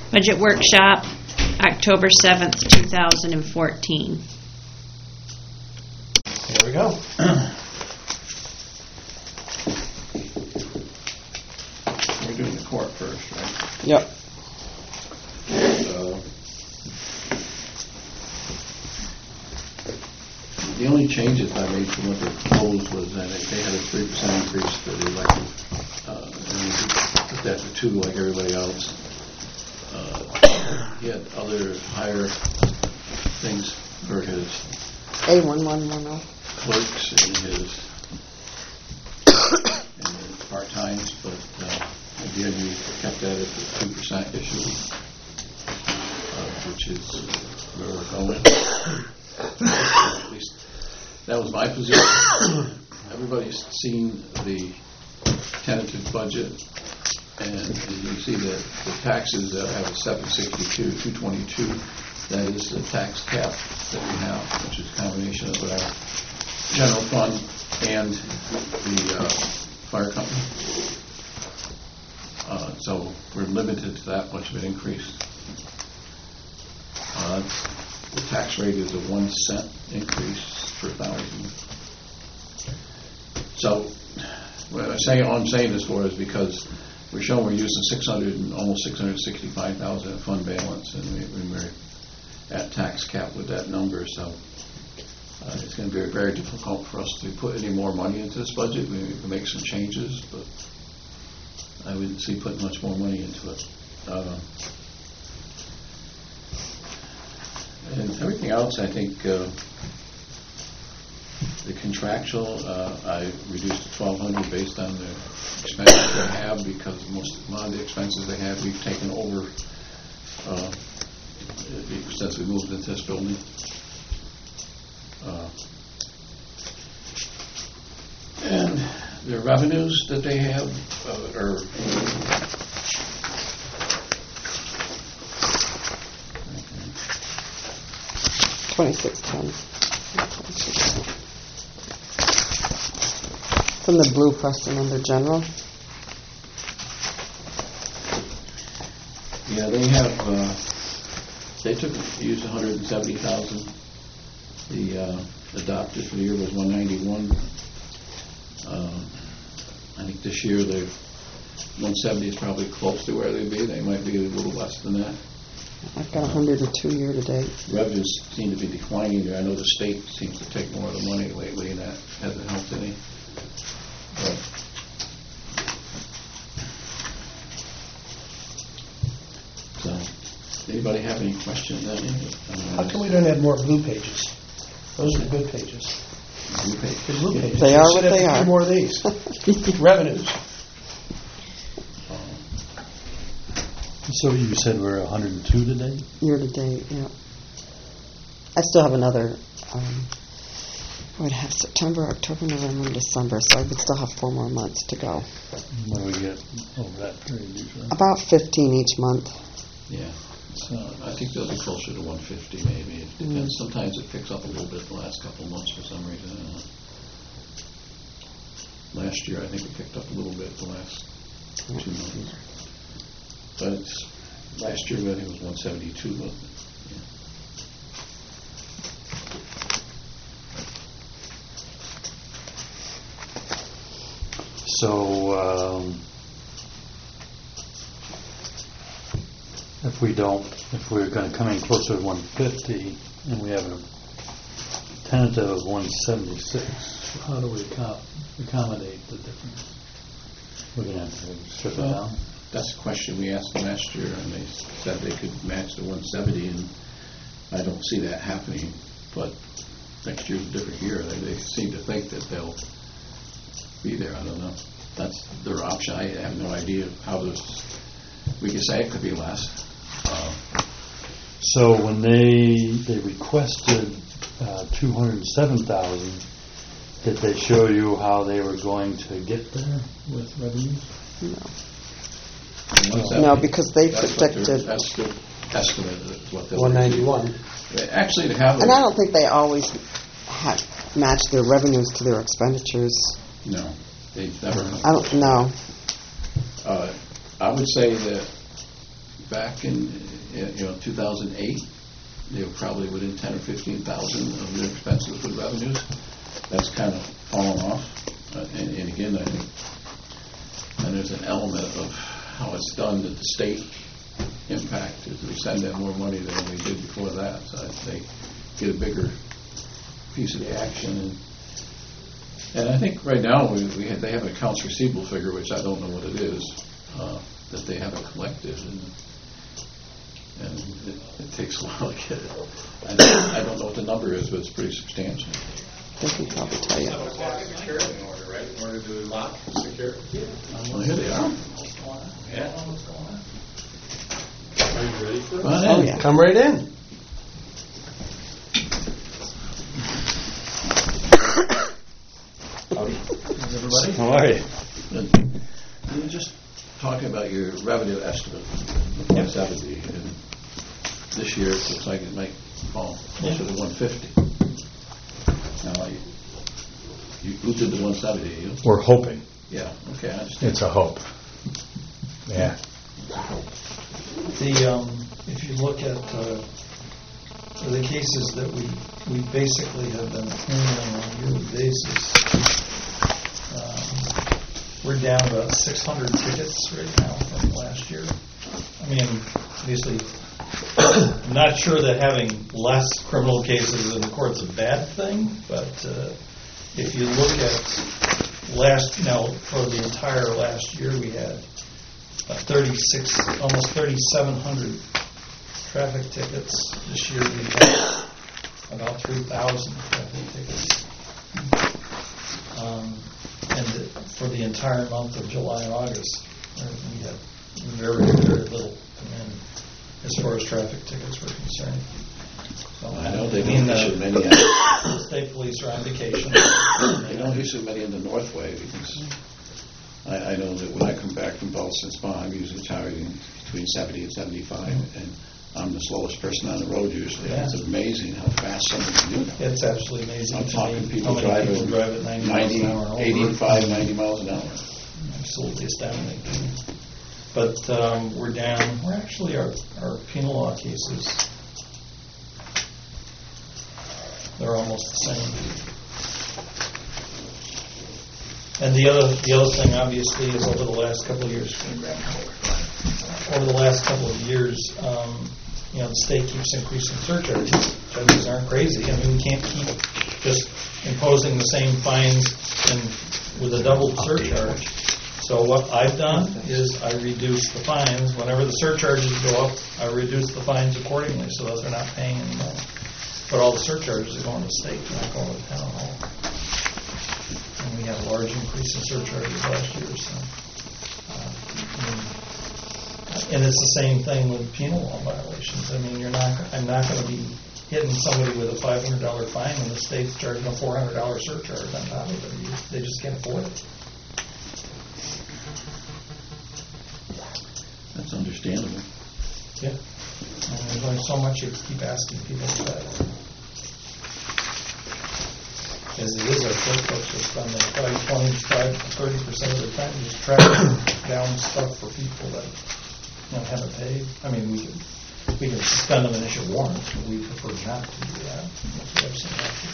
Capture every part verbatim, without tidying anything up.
Budget workshop, October seventh, two thousand fourteen. Here we go. We're doing the court first, right? Yep. Uh, The only changes I made from what they proposed was that they had a three percent increase for the elected, uh, and we put that to two like everybody else. Uh, he had other higher things for his A one one one oh. clerks and his, and his part-times, but uh, again, we kept that at the two percent issue, uh, which is where we're going. At least that was my position. Everybody's seen the tentative budget, and you see that the taxes that have a seven sixty-two, two twenty-two, that is the tax cap that we have, which is a combination of our general fund and the uh, fire company. Uh, so we're limited to that much of an increase. Uh, the tax rate is a one cent increase per thousand. So what I'm saying, all I'm saying this for is because we're showing we're using six hundred and almost six hundred sixty-five thousand in fund balance, and we, we we're at tax cap with that number. So uh, it's going to be very difficult for us to put any more money into this budget. We can make some changes, but I wouldn't see putting much more money into it. Uh, and everything else, I think. Uh, The contractual, uh, I reduced to twelve hundred based on the expenses they have, because most a lot of the expenses they have we've taken over uh, since we moved into this building. Uh, and the revenues that they have uh, are twenty-six ten. From the blue question under general. Yeah, they have, uh, they took, used one hundred seventy thousand. The uh, adopted for the year was one ninety-one. Uh, I think this year they've, one seventy is probably close to where they'd be. They might be a little less than that. I've got one hundred two year to date. Revenues seem to be declining there. I know the state seems to take more of the money lately, and that hasn't helped any. But so, anybody have any questions on it? How come we don't have more blue pages? Those are the good pages. Blue page. The blue pages. They are We what should have they a few are. more of these. Revenues. So you said we're one hundred two today? Year to date, yeah. I still have another, um, I would have September, October, November, December, so I would still have four more months to go. What do we get over that period usually? About fifteen each month. Yeah. So I think they'll be closer to one fifty maybe. It depends. Mm. Sometimes it picks up a little bit the last couple of months for some reason. I don't know. Last year I think it picked up a little bit the last two months. But it's, last year I think it was one seventy-two, wasn't it? Yeah. So, um, if we don't, if we're going to come in closer to one fifty and we have a tentative of one seventy-six, how do we accom- accommodate the difference? We're going to have to strip it Well, down? that's a question we asked them last year, and they said they could match the one seventy, and I don't see that happening. But next year's a different year. They, they seem to think that they'll be there. I don't know. That's their option. I have no idea how this. We can say it could be less. Uh, So when they they requested uh, two hundred seven thousand, did they show you how they were going to get there with revenues? No. one No, because they that's what their- predicted. That's the estimate of what they'll one ninety-one. They- Actually, they have. And I don't think they always ha- match their revenues to their expenditures. No, they never. I don't know. Uh, I would say that back in, uh, you know, two thousand eight, they were probably within ten or fifteen thousand of their expenses with revenues. That's kind of fallen off. Uh, and, and again, I think, and there's an element of how it's done that the state impact is we send them more money than we did before that. So they get a bigger piece of the action. And, and I think right now we, we have, they have an accounts receivable figure, which I don't know what it is, uh, that they haven't collected. And, and it, it takes a while to get it. I don't, I don't know what the number is, but it's pretty substantial. They can probably tell you. Security in order, right? In order to lock secure. Well, here they are. Yeah. Are you ready for Come on Oh, in. yeah. Come right in. Everybody? How are you? Good. We were just talking about your revenue estimate of one seventy, and this year it looks like it might fall closer to one fifty. Now, you, you who did the one seventy? You? We're hoping. Yeah. Okay, I understand. It's a hope. Yeah. The, um, if you look at uh, the cases that we, we basically have been handling on a yearly basis, um, we're down about six hundred tickets right now from last year. I mean, obviously, I'm not sure that having less criminal cases in the court's a bad thing, but uh, if you look at last, now for the entire last year, we had Uh, thirty-six, almost thirty-seven hundred traffic tickets. This year we had about three thousand traffic tickets. Um, and the, for the entire month of July and August, uh, we had very, very little come in as far as traffic tickets were concerned. So, I know they I mean, don't issue uh, many. the state police are on vacation. They don't issue many in the Northway because I, I know that when I come back from Boston Spa, I'm usually targeting between seventy and seventy-five, and I'm the slowest person on the road usually. Yeah. It's amazing how fast someone can do that. It's absolutely amazing I'm to talking me people how many driving people drive at ninety miles ninety, an hour and over. eighty-five, ninety miles an hour. Absolutely astounding. But um, we're down, we're actually, our, our penal law cases, they're almost the same. And the other, the other thing obviously is over the last couple of years, over the last couple of years, um, you know, the state keeps increasing surcharges. Judges aren't crazy. I mean, we can't keep just imposing the same fines and with a double surcharge. So what I've done is I reduce the fines. Whenever the surcharges go up, I reduce the fines accordingly so that they're not paying anymore. But all the surcharges are going to the state, they're not going to the town hall. And we had a large increase in surcharges last year, so. Uh, I mean, and it's the same thing with penal law violations. I mean, you're not, I'm not going to be hitting somebody with a five hundred dollar fine when the state's charging a four hundred dollar surcharge on top of it. They just can't afford it. That's understandable. Yeah. And there's only so much you keep asking people to pay. As it is, our clerk folks are spending probably twenty-five to thirty percent of their time just tracking down stuff for people that, you know, haven't paid. I mean, we can, we can suspend them and issue warrants, but we prefer not to do that. That's what I've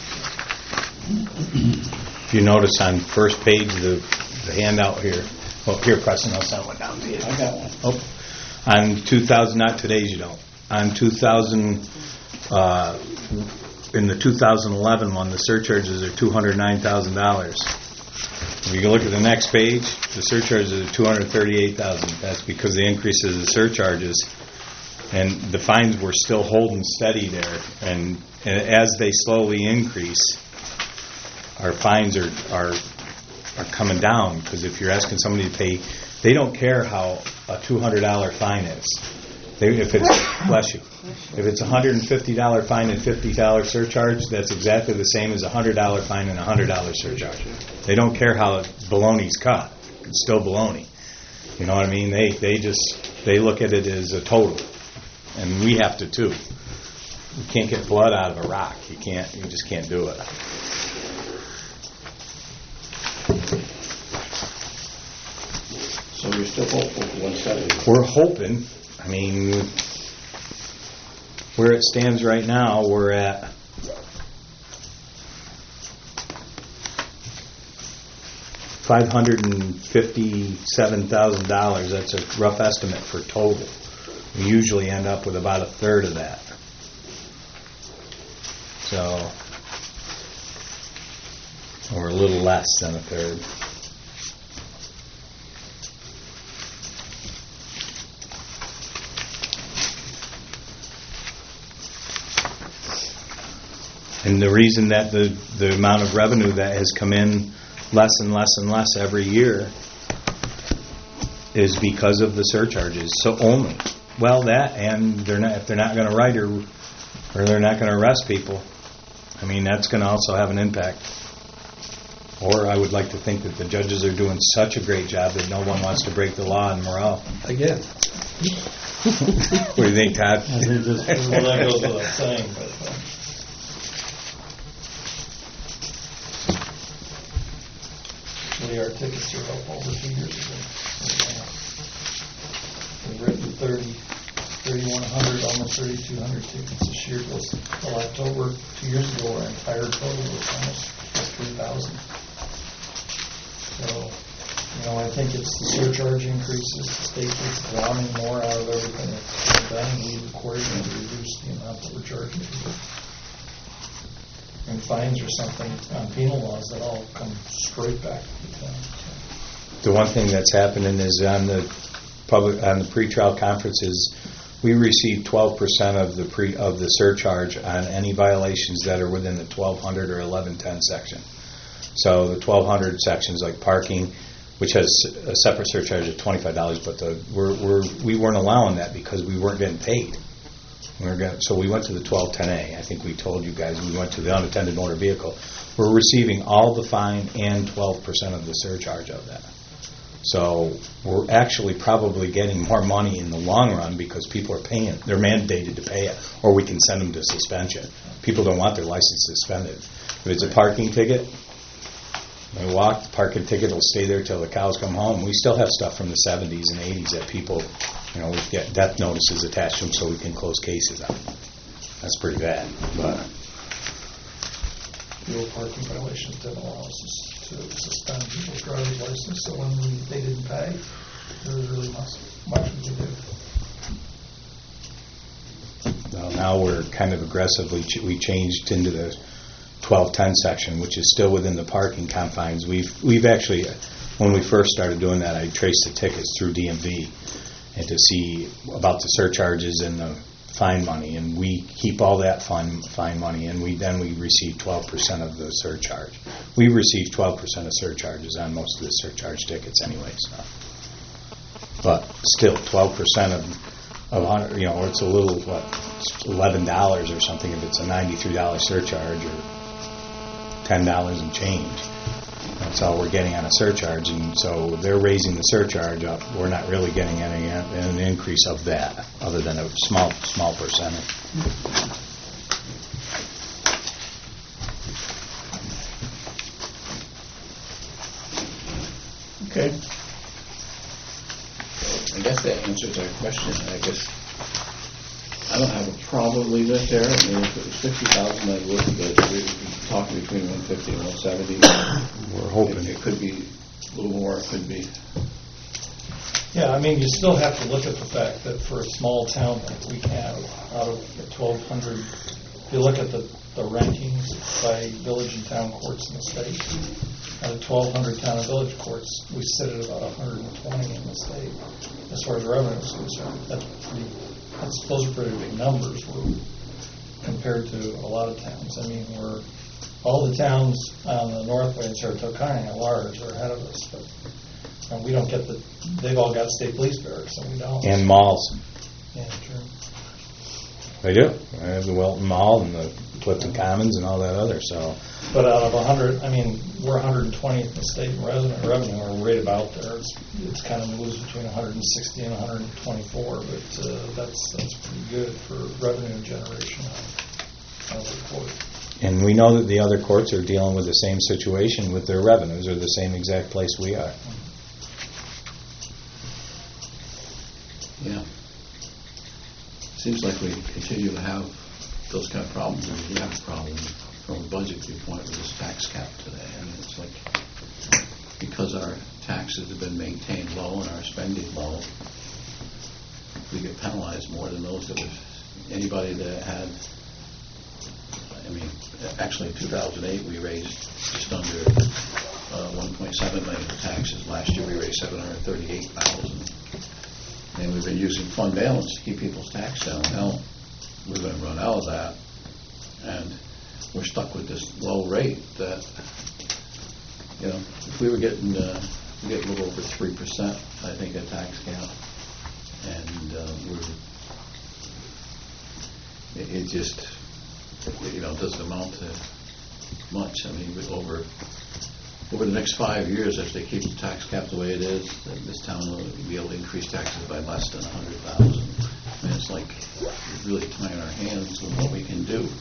seen happen. If you notice on first page of the, the handout here, well, here, Preston, I'll send one down to you. I got one. Oh, on two thousand, not today's, you don't. On two thousand, uh, in the two thousand eleven one, the surcharges are two hundred nine thousand dollars. If you look at the next page, the surcharges are two hundred thirty-eight thousand dollars. That's because of the increases of the surcharges. And the fines were still holding steady there. And, and as they slowly increase, our fines are, are, are coming down. Because if you're asking somebody to pay, they don't care how a two hundred dollar fine is. They, if it's, bless you, if it's a one hundred fifty dollar fine and fifty dollar surcharge, that's exactly the same as a one hundred dollar fine and a one hundred dollar surcharge. They don't care how baloney's cut. It's still baloney. You know what I mean? They they just, they look at it as a total. And we have to too. You can't get blood out of a rock. You can't, you just can't do it. So you're still hopeful for one seventy? We're hoping, I mean, where it stands right now, we're at five hundred and fifty-seven thousand dollars. That's a rough estimate for total. We usually end up with about a third of that. So, or a little less than a third. And the reason that the, the amount of revenue that has come in less and less and less every year is because of the surcharges. So only. Well, that, and they're not, if they're not going to write or, or they're not going to arrest people, I mean, that's going to also have an impact. Or I would like to think that the judges are doing such a great job that no one wants to break the law in Morel. Again. What do you think, Todd? I think this- Well, that goes without saying, but uh, really our tickets are up over two years ago. We've written thirty, thirty-one hundred, almost thirty-two hundred tickets this year. This, well, October, two years ago, our entire total was almost three thousand. So, you know, I think it's the surcharge increases, the state is drowning more out of everything that's being done, and we've accordingly reduced the amount that we're charging people. And fines or something on penal laws that all come straight back to the town. So. The one thing that's happening is on the public, on the pretrial conferences, we receive twelve percent of the pre, of the surcharge on any violations that are within the twelve hundred or eleven ten section. So the twelve hundred sections like parking, which has a separate surcharge of twenty-five dollars, but the, we're, we're, we weren't allowing that because we weren't getting paid. We were getting, so we went to the twelve ten A. I think we told you guys we went to the unattended motor vehicle. We're receiving all the fine and twelve percent of the surcharge of that. So we're actually probably getting more money in the long run because people are paying. They're mandated to pay it, or we can send them to suspension. People don't want their license suspended. If it's a parking ticket, they walk, the parking ticket will stay there till the cows come home. We still have stuff from the seventies and eighties that people, you know, we get death notices attached to them so we can close cases on. That's pretty bad. But Fuel parking violations didn't allow us to suspend people's driver's license, so when we, they didn't pay, there was really much, much we could do. well, now we're kind of aggressively, ch- we changed into the twelve ten section, which is still within the parking confines. We've we've actually, when we first started doing that, I traced the tickets through D M V and to see about the surcharges and the fine money, and we keep all that fine fine money, and we then we receive twelve percent of the surcharge. We receive twelve percent of surcharges on most of the surcharge tickets anyway. So, but still, twelve percent of of hundred, you know, it's a little what eleven dollars or something if it's a ninety-three dollar surcharge or ten dollars and change. That's all we're getting on a surcharge, and so they're raising the surcharge up. We're not really getting any an increase of that, other than a small small percentage. Okay. I guess that answers our question. I guess I don't have a problem leaving it there. I mean, if it was fifty thousand, I'd look at it. We're talking between one fifty and one seventy. We're hoping. It, it could be a little more. It could be. Yeah, I mean, you still have to look at the fact that for a small town like we have, out of the twelve hundred, if you look at the, the rankings by village and town courts in the state, out of twelve hundred town and village courts, we sit at about one hundred twenty in the state as far as revenue is concerned. That's pretty, that's, those are pretty big numbers we're, compared to a lot of towns. I mean, we're, all the towns on the Northway and Saratoga County at large are ahead of us, but and we don't get the, they've all got state police barracks, and we don't. And malls. Yeah, true. They do. They have the Welton Mall and the Clifton Commons and all that other. So, But out of one hundred, I mean, we're one hundred twentieth in the state in resident revenue, or right about there. It's, it's kind of moves between one hundred sixty and one hundred twenty-four, but uh, that's that's pretty good for revenue generation out of the court. and we know that the other courts are dealing with the same situation with their revenues, or the same exact place we are. Yeah. seems like we continue to have those kind of problems, and we have a problem from a budget viewpoint with this tax cap today. I mean, it's like, because our taxes have been maintained low and our spending low, we get penalized more than those that was, anybody that had, I mean, actually in two thousand eight, we raised just under uh, one point seven million in taxes. Last year, we raised seven hundred thirty-eight thousand. And we've been using fund balance to keep people's tax down. Now, we're going to run out of that, and we're stuck with this low rate that, you know, if we were getting, uh, we get a little over three percent, I think, a tax cap, and uh, we're, it, it just, you know, doesn't amount to much. I mean, with over, over the next five years, if they keep the tax cap the way it is, then this town will be able to increase taxes by less than a hundred thousand. I mean, it's like we're really tying our hands with what we can do.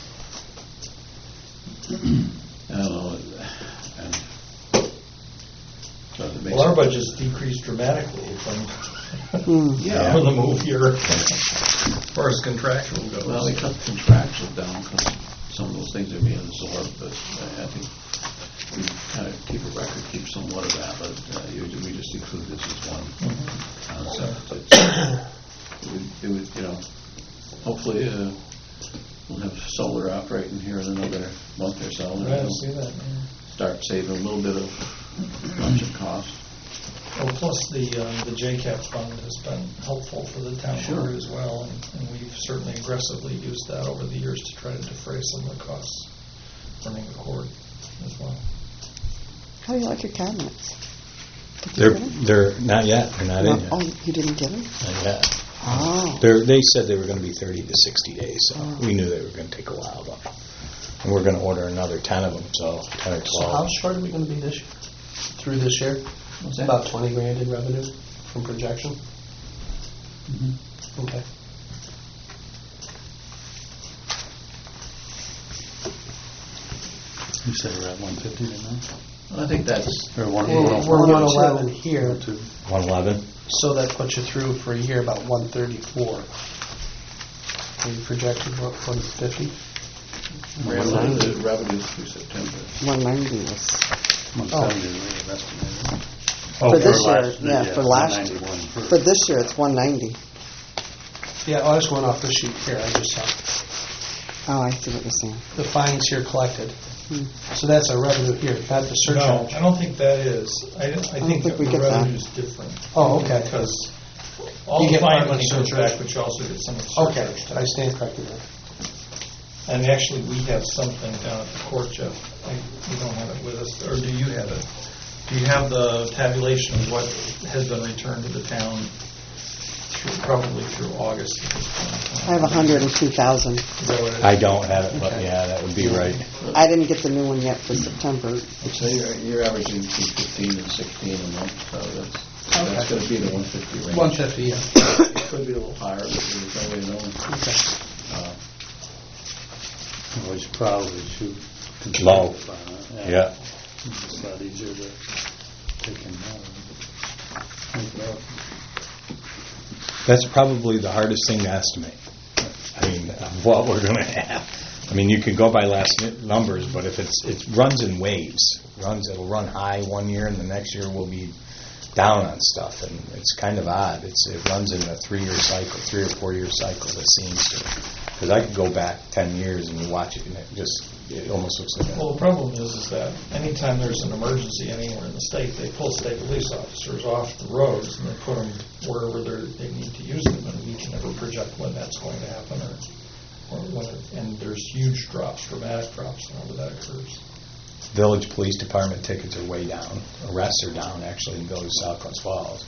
I don't know. And so it makes Well, our it- budget's decreased dramatically from, Hmm. Yeah. from the move here, as far as contractual goes. Well, we cut contractual down because some of those things are being absorbed, but I think we kind of keep a record, keep somewhat of that, but uh, usually we just include this as one concept. It's- It would, it would, you know, hopefully uh, we'll have solar operating here in another month or so. and Right, I it'll see that, yeah. Start saving a little bit of budget cost. Well, plus the, um, the J CAP fund has been helpful for the town Sure. board as well, and, and we've certainly aggressively used that over the years to try to defray some of the costs running the court as well. How do you like your cabinets? Did you They're, get 'em? they're, not yet, they're not in No. yet. Oh, you didn't get them? Not yet. Oh. They're, they said they were going to be thirty to sixty days, so Oh. we knew they were going to take a while, but, and we're going to order another ten of them, so ten or So how twelve. short are we going to be this year? Through this year? What's that? About twenty grand in revenue from projection? Mm-hmm. Okay. You said we're at one fifty right now? I think that's, Or one, We're one- we're one- one eleven here, one two. one eleven? so that puts you through for a year about one thirty-four. Are you projected what, one fifty? revenue the revenues through September. one ninety was, One seventy, we estimated. For Oh, this year, last- yeah, for last- one ninety-one for- for this year, it's one ninety. Yeah, I was going off the sheet here, I just saw Oh, I see what you're saying. the fines here collected. Hmm. So that's our revenue here, not the No, surcharge. I don't think that is. I, I think think that we the get that. revenue's different. Oh, okay. Because all You the get part fine of the money comes surcharge. back, but you also get some of the Okay, surcharge. I stand corrected then. And actually, we have something down at the court, Jeff. I, we don't have it with us, or do you have it? Do you have the tabulation of what has been returned to the town through, probably through August at this point? I have one hundred two thousand. Is that what it is? I don't have it, but Okay. yeah, that would be right. I didn't get the new one yet for September. So you're, you're averaging between fifteen and sixteen a month, so that's, that's Okay. going to be the one fifty range. one fifty, yeah. It could be a little higher, but there's no way of knowing. Okay. Uh, Well, we should probably shoot. Low. conservative on it, Yeah. It's a lot easier to take them out. Make it up. That's probably the hardest thing to estimate. I mean, of what we're going to have. I mean, you could go by last mi- numbers, but if it's, it runs in waves. Runs, it'll run high one year, and the next year will be down on stuff, and it's kind of odd. It's, it runs in a three-year cycle, three or four-year cycle, it seems to. Because I could go back ten years and you watch it, and it just, it almost looks like Well, a... the problem is, is that anytime there's an emergency anywhere in the state, they pull state police officers off the roads and they put them wherever they're, they need to use them, and we can never project when that's going to happen, or, or when, it, and there's huge drops, dramatic drops whenever that occurs. Village Police Department tickets are way down. Arrests are down, actually, in Village South Glens Falls.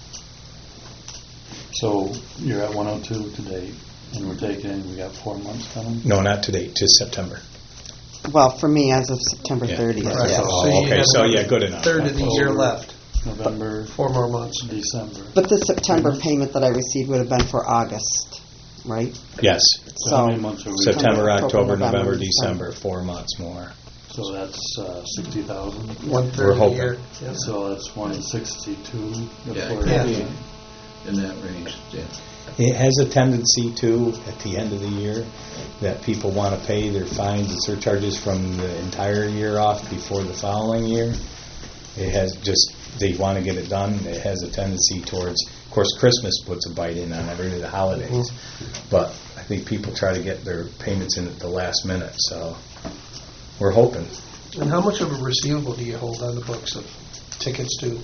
So you're at one oh two today, and we're taking, we got four months coming? No, not today, to September. Well, for me, as of September Yeah. thirtieth, Right. yes. Oh, So you okay, have so another yeah, good enough. Third of the year October, left, November, four more months. December. But the September payment that I received would have been for August, right? Yes. So how many months are we? September, October, October, November, November, December. December, four months more. So that's uh, sixty thousand. One We're third of the hoping. year. Yeah. So that's one sixty-two. Yeah, it before- could Yeah. be in that range, yeah. It has a tendency to, at the end of the year, that people want to pay their fines and surcharges from the entire year off before the following year. It has just, they want to get it done. It has a tendency towards, of course, Christmas puts a bite in on every of the holidays. But I think people try to get their payments in at the last minute, so we're hoping. And how much of a receivable do you hold on the books of tickets to?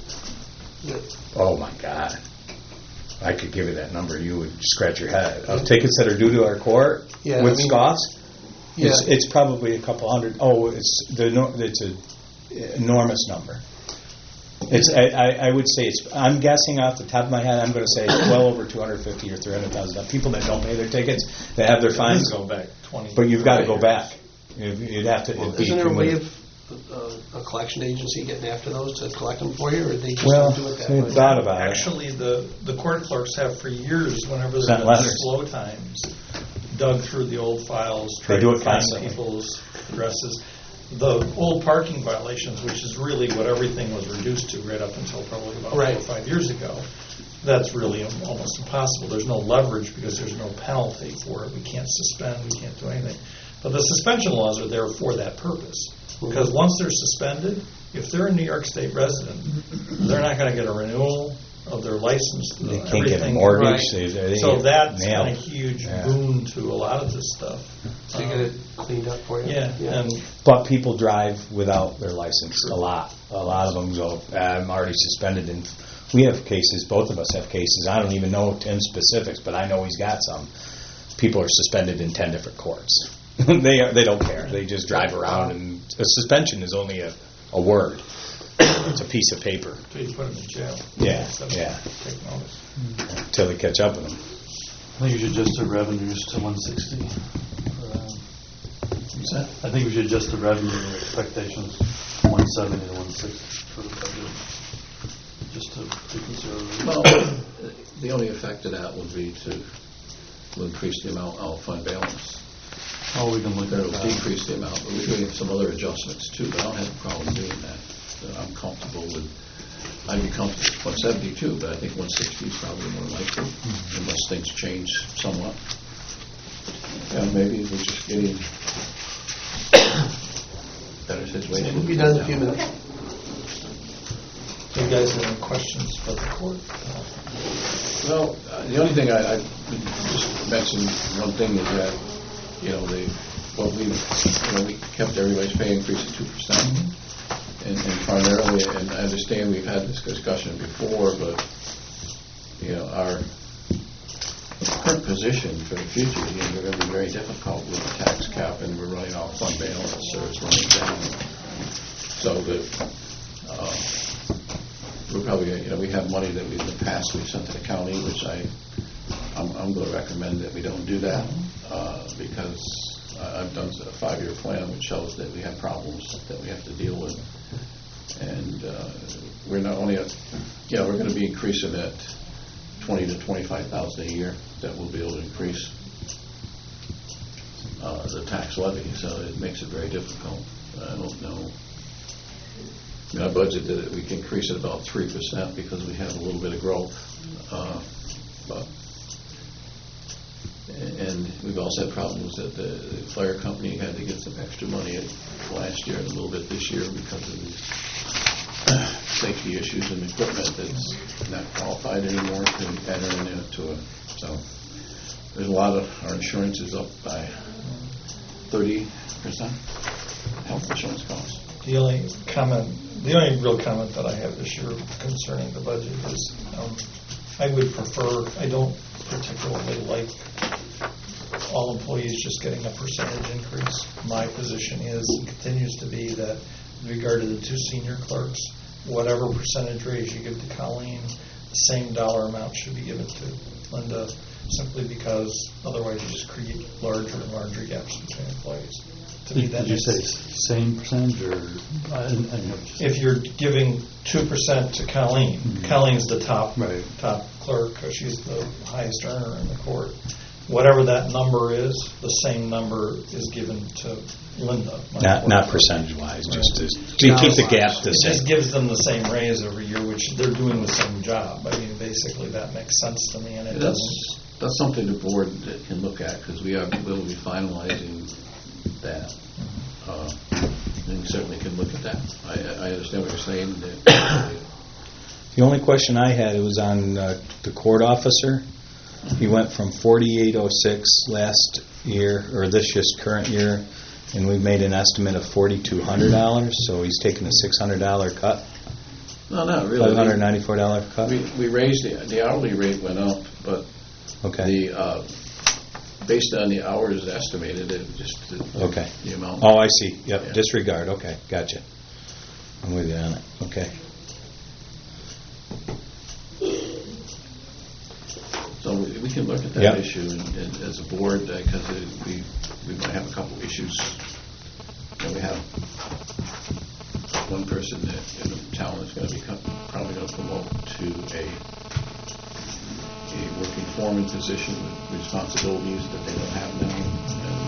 Oh, my God. I could give you that number, you would scratch your head. Of tickets that are due to our court Yeah, with I mean- scoffs, Yeah. it's, it's probably a couple hundred. Oh, it's the no- it's an enormous number. It's I, I, I would say it's. I'm guessing off the top of my head. I'm going to say it's well over two hundred fifty or three hundred thousand. People that don't pay their tickets, that have their fines, Go back twenty. but you've got to go back. You'd you'd have to. it'd be Isn't there a way cumulative. of uh, a collection agency getting after those to collect them for you, or they just Well, don't do it that we way? thought about it. Actually, the, the court clerks have for years, whenever there Sent have been letters. slow times, dug through the old files, They tried do to it find constantly. people's addresses. The old parking violations, which is really what everything was reduced to right up until probably about four Right. or five years ago, that's really al- almost impossible. There's no leverage because there's no penalty for it. We can't suspend, we can't do anything. But the suspension laws are there for that purpose. Because once they're suspended, if they're a New York State resident, they're not going to get a renewal of their license. They uh, can't get a everything. mortgage. Right. They, they So get that's nailed. kind of huge Yeah. boon to a lot of this stuff. So you get it cleaned up for you? Yeah, and But people drive without their license a lot. A lot of them go, I'm already suspended. And we have cases, both of us have cases. I don't even know Tim's specifics, but I know he's got some. People are suspended in ten different courts. they are, they don't care. They just drive around, and a suspension is only a, a word. It's a piece of paper until you put them in jail. Yeah, So yeah. Take notice. until they catch up with them. I think we should adjust the revenues to one sixty. I think we should adjust the revenue expectations one seventy to one sixty for the budget, just to be conservative. Well, the only effect of that would be to will increase the amount out of fund balance. Oh, we can look That at will that. decrease the amount, but we're doing some other adjustments too, but I don't have a problem doing that. So I'm comfortable with, I'd be comfortable with one seventy-two, but I think one sixty is probably more likely, unless things change somewhat. Yeah, maybe we're just getting better situation. We'll be done in a few minutes. Do you guys have any questions about the court? Well, uh, the only thing I, I just mentioned, one thing is that, you know, the, what we, you know, we kept everybody's pay increase at two percent. And and primarily, and I understand we've had this discussion before, but, you know, our current position for the future, you know, we're going to be very difficult with the tax cap, and we're running off fund balance, so it's running down. So that, uh, we're probably, gonna- you know, we have money that we, in the past, we've sent to the county, which I, I'm, I'm going to recommend that we don't do that, uh, because I- I've done a five-year plan which shows that we have problems that we have to deal with. And uh, we're not only, at, you know, we're going to be increasing at twenty to twenty-five thousand a year that we'll be able to increase uh, the tax levy, so it makes it very difficult. I don't know. I mean, I budgeted that we can increase it about three percent because we have a little bit of growth. Uh, but And we've also had problems that the the fire company had to get some extra money last year and a little bit this year because of the safety issues and equipment that's not qualified anymore to enter into it. So there's a lot of, our insurance is up by thirty percent, health insurance costs. The only comment, the only real comment that I have this year concerning the budget is um, I would prefer, I don't particularly like all employees just getting a percentage increase. My position is, and continues to be, that with regard to the two senior clerks, whatever percentage raise you give to Colleen, the same dollar amount should be given to Linda, simply because otherwise you just create larger and larger gaps between employees. To me, Did that did you makes- say s- same percentage, or, I didn't I didn't know what you said. if you're giving two percent to Colleen, Mhm. Colleen's the top Right. top clerk, 'cause she's the highest earner in the court. Whatever that number is, the same number is given to Linda. my Not court not clerk. percentage-wise, just to to keep the gap the It same. just gives them the same raise every year, which they're doing the same job. I mean, basically, that makes sense to me, and it That's, doesn't. that's something the board that can look at, because we are, will be finalizing that. Uh, And you certainly can look at that. I, I understand what you're saying. that- The only question I had, it was on uh, the court officer. He went from forty-eight oh six last year, or this just current year, and we made an estimate of forty-two hundred dollars, so he's taking a six hundred dollars cut, No, not really. five hundred ninety-four dollars cut? We, we raised, the the hourly rate went up, but Okay, the, uh, based on the hours estimated, it just, the- okay. the amount. Oh, I see, yep, Yeah. disregard, okay, gotcha. I'm with you on it, okay. So we we can look at Yep. that issue and, and as a board, because we, we might have a couple issues. You know, we have one person that in the town is going to be co- probably going to promote to a a working foreman position with responsibilities that they don't have now. And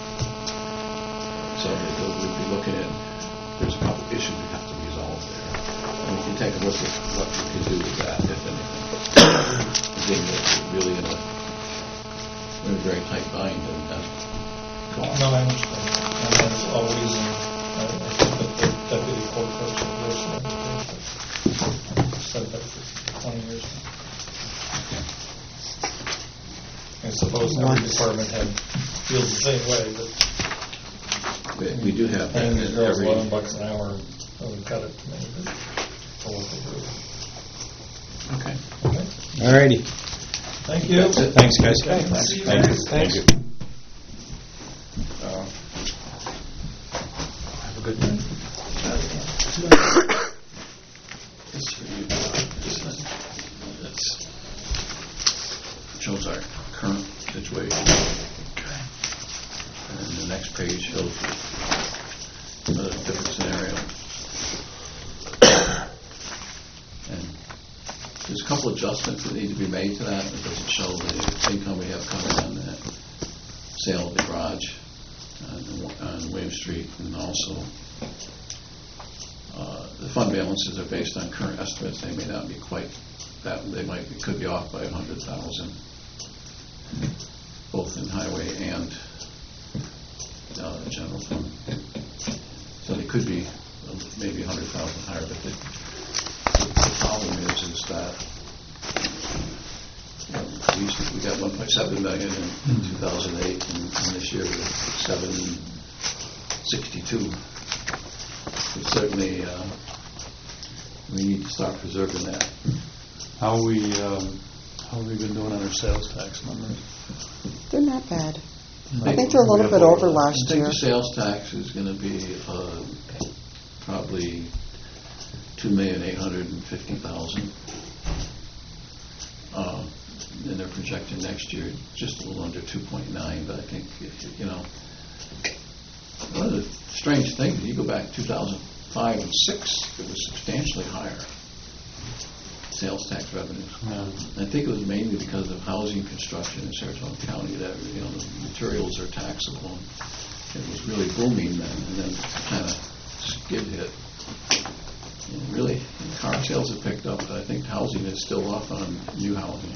so they- they'll- we'll be looking at, there's a couple issues we have to resolve there. And we can take a look at what we can do with that, if anything. Again, we're really in a, we're in a very tight bind and that's gone. No, I understand. And that's always, in, I I think that the deputy court clerk's a person, I've said that for twenty years now. I suppose every department head feels the same way, but We- We do have that paying these in girls every, eleven bucks an hour doesn't cut it to me, but for what they do. okay. Okay, All righty, thank you. That's it. thanks, guys. Thanks. See you Thank you. next. Thank you. Uh, Have a good night. This for you, this thing. That's, shows our current situation. And the next page shows a different scenario. And there's a couple adjustments that need to be made to that. It doesn't show the income we have coming on that sale of the garage on, on William Street, and also uh, the fund balances are based on current estimates. They may not be quite that. They might be, could be off by a hundred thousand, both in highway and uh, general fund. So they could be uh, maybe a hundred thousand higher. But the, the problem is, is that um, we, used to, we got one point seven million in, in two thousand eight, and, and this year we're seven sixty-two. We certainly uh, we need to start preserving that. How we, um, how have we been doing on our sales tax numbers? They're not bad. No. I think they're a little We bit have over I last think year. the sales tax is going to be uh, probably two million eight hundred and fifty thousand, uh, and they're projecting next year just a little under two point nine. But I think if you, you know, one of the strange things, you go back to two thousand five and six, it was substantially higher sales tax revenues. Yeah. I think it was mainly because of housing construction in Saratoga County that, you know, the materials are taxable. It was really booming then, and then kind of skid hit. And really, car sales have picked up, but I think housing is still off on new housing.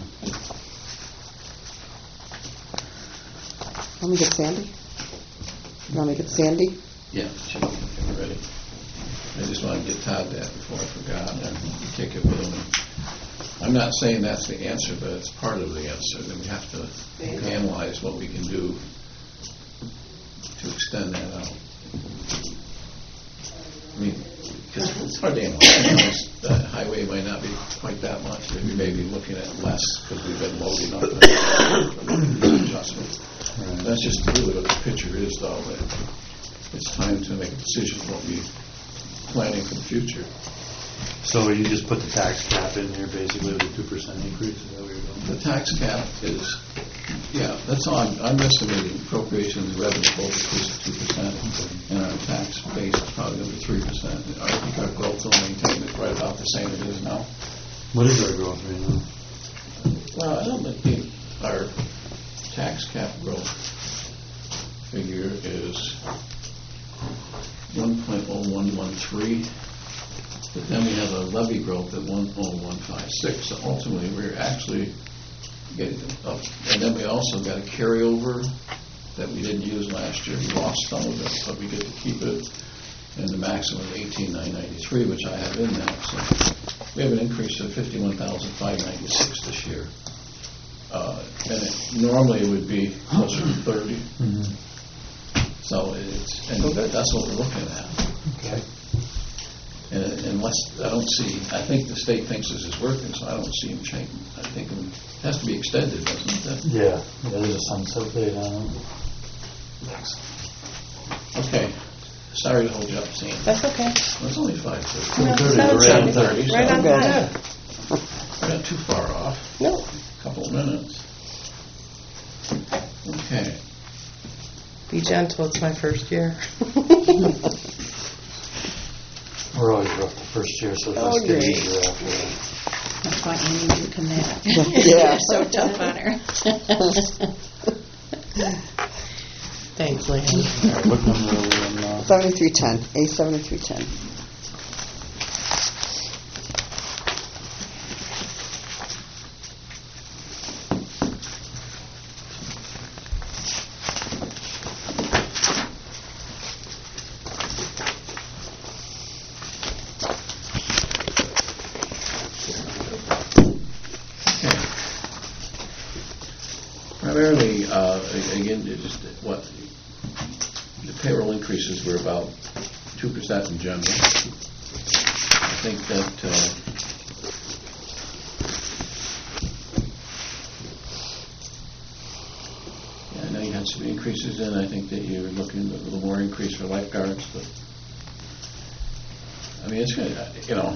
Want me to get Sandy? You want me to get Sandy? Yeah, should be getting ready. I just wanted to get Todd that before I forgot, and take it with him. I'm not saying that's the answer, but it's part of the answer, that we have to analyze what we can do to extend that out. I mean, because it's hard to analyze. The highway might not be quite that much. Maybe maybe looking at less because we've been loading up the adjustment. Right. That's just really what the picture is, though. That it's time to make a decision what we planning for the future. So you just put the tax cap in here basically with a two percent increase, is that what you're doing? The tax cap is, yeah, that's all. I'm, I'm estimating appropriations and revenue both increase of two percent, and our tax base is probably going to be three percent. I think our growth will maintain it right about the same it is now. What is our growth rate now? Well, I don't think our tax cap growth figure is one point oh one one three, but then we have a levy growth at one point oh one five six. So ultimately, we're actually get it up. And then we also got a carryover that we didn't use last year. We lost some of it, but we get to keep it. And the maximum of eighteen thousand nine hundred ninety-three, which I have in now. So we have an increase of fifty-one thousand five hundred ninety-six this year. Uh, and it, normally it would be closer to thirty. Mhm. So it's, and that's what we're looking at. Okay. And unless, I don't see, I think the state thinks this is working, so I don't see them changing. I think it has to be extended, doesn't it? Yeah, yeah, there's a sunset date on it. Okay. Sorry to hold you up, Sam. That's okay. Well, it's only five thirty. No, thirty, seven right on thirty. thirty. Right on Good. time. We're not too far off. No. A couple of minutes. Okay. Be gentle, it's my first year. We're always rough the first year, so Oh, let's get great. easier after that. That's why Amy didn't come back. Yeah. You're so tough on her. Thanks, Lynn. All right, what number are we on now? seventy-three ten, A seventy-three ten. Primarily, uh, a- again, it just what the payroll increases were about two percent in general. I think that uh, yeah, I know you had some increases in. I think that you were looking at a little more increase for lifeguards, but I mean, it's going to, you know.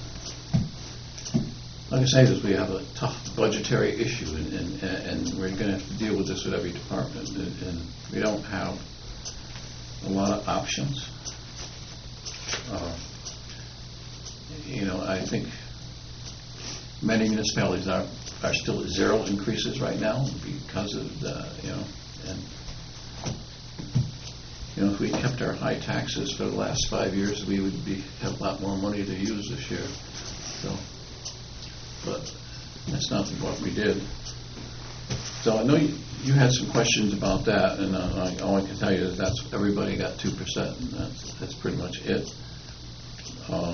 Like I say, this we have a tough budgetary issue, and, and, and we're going to have to deal with this with every department, and, and we don't have a lot of options. Uh, you know, I think many municipalities are are still at zero increases right now because of the, you know, and you know, if we kept our high taxes for the last five years, we would be have a lot more money to use this year. So. But that's not what we did. So I know you, you had some questions about that, and uh, I, all I can tell you is that's everybody got two percent, and that's that's pretty much it. Uh,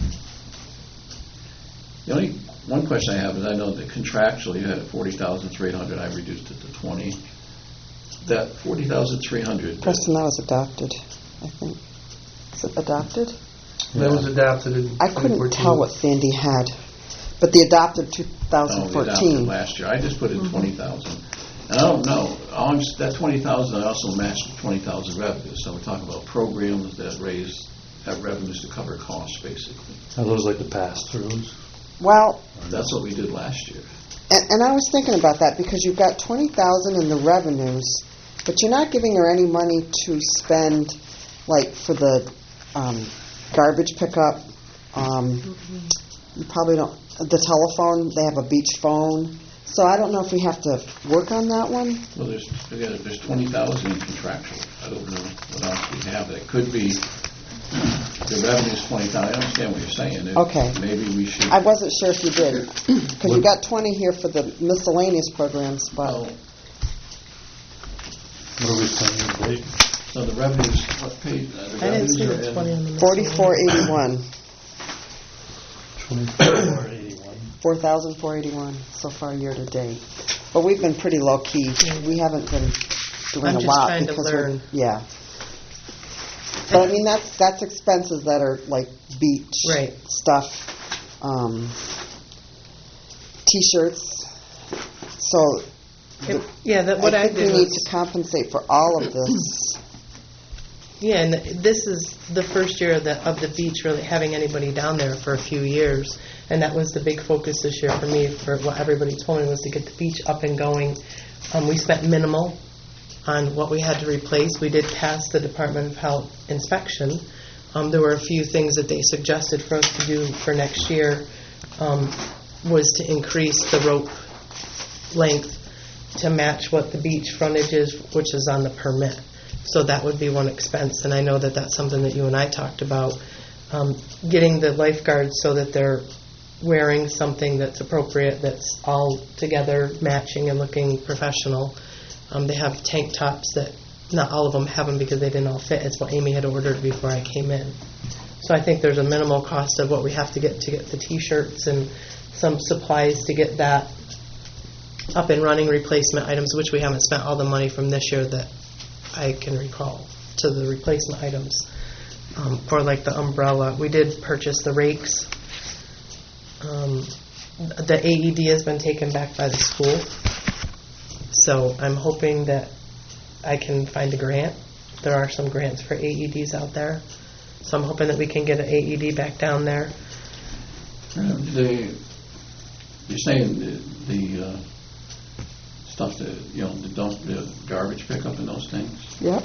the only one question I have is I know that contractually you had forty thousand three hundred. I reduced it to twenty. That forty thousand three hundred. Preston, that was adopted, I think. Is it adopted? That was adopted in I couldn't twenty fourteen. tell what Sandy had, but the adopted Oh, we twenty adopted fourteen. last year. I just put in twenty thousand. And I don't know, all I'm s- that twenty thousand, I also matched with twenty thousand revenues. So we're talking about programs that raise, have revenues to cover costs, basically. Are those like the pass-throughs? Well, That's what we did last year. and, and I was thinking about that because you've got twenty thousand in the revenues, but you're not giving her any money to spend, like for the um, garbage pickup. Um, you probably don't. The telephone, they have a beach phone. So I don't know if we have to work on that one. Well, there's, again, there's twenty thousand in contractual. I don't know what else we have. It could be, the revenue's twenty thousand. I understand what you're saying. It- Okay. Maybe we should. I wasn't sure if you did, because you got twenty here for the miscellaneous programs, Well, but What are we saying, Dave? so the revenues, what page? uh, the I didn't see revenues the are twenty in- on the forty-four eighty-one, Twenty-four eighty-one. four thousand four eighty-one so far year to date. But we've been pretty low key. We haven't been doing I'm a just lot trying to because we're learn. yeah. But I mean that's that's expenses that are like beach Right. stuff, um, t-shirts. So It- Yeah, that, what I I think did we need was, to compensate for all of this. yeah, and this is the first year of the, of the beach really having anybody down there for a few years. And that was the big focus this year for me, for what everybody told me, was to get the beach up and going. Um, we spent minimal on what we had to replace. We did pass the Department of Health inspection. Um, there were a few things that they suggested for us to do for next year, um, was to increase the rope length to match what the beach frontage is, which is on the permit. So that would be one expense, and I know that that's something that you and I talked about, um, getting the lifeguards so that they're wearing something that's appropriate, that's all together matching and looking professional. Um, they have tank tops that not all of them have them because they didn't all fit. It's what Amy had ordered before I came in. So I think there's a minimal cost of what we have to get to get the T-shirts and some supplies to get that up and running, replacement items, which we haven't spent all the money from this year that I can recall to the replacement items. Um, or like the umbrella. We did purchase the rakes. Um, the A E D has been taken back by the school. So I'm hoping that I can find a grant. There are some grants for A E Ds out there. So I'm hoping that we can get an A E D back down there. Uh, the, you're saying the, the uh, stuff that, you know, the dump, the garbage pickup and those things? Yep.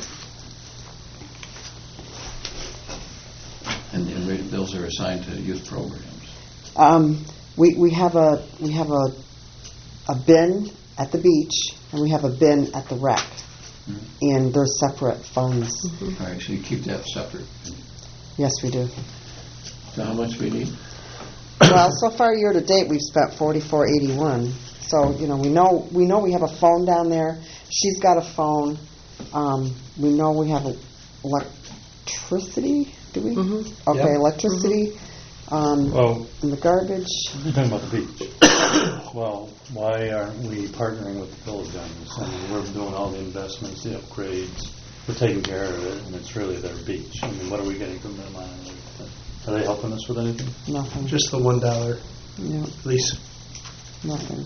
And, and those are assigned to youth programs? Um, we, we have a we have a a bin at the beach, and we have a bin at the rec, mm-hmm. and they're separate funds. Mm-hmm. All right, so you keep that separate. Yes, we do. So how much we need? Well, so far year to date, we've spent forty-four eighty-one. So you know, we know we know we have a phone down there. She's got a phone. Um, we know we have electricity. Do we? Mm-hmm. Okay, Yep. electricity. Mm-hmm. Um, Well, and the garbage. you're talking about the beach. Well, why aren't we partnering with the village on this? I mean, we're doing all the investments, the upgrades, we're taking care of it, and it's really their beach. I mean, what are we getting from them on it? Are they helping us with anything? Nothing. Just the one dollar No, lease. nothing.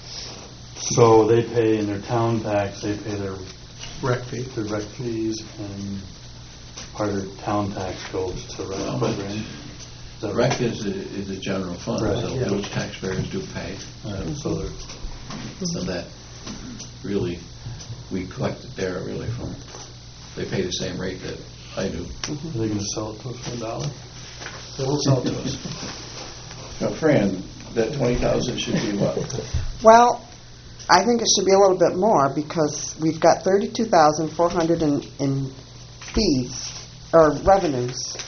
So they pay in their town tax, they pay their Rec fee. their rec fees, and part of their town tax goes to the Well, rec but program. The rec is a, is a general fund, Right. so Yeah. those taxpayers do pay. Uh, so they're, So that really, we collect it there really from, they pay the same rate that I do. are they going to sell it to us for a dollar? They won't sell it to us. Now, Fran, that twenty thousand should be what? Well, I think it should be a little bit more because we've got thirty-two thousand four hundred in, in fees or revenues,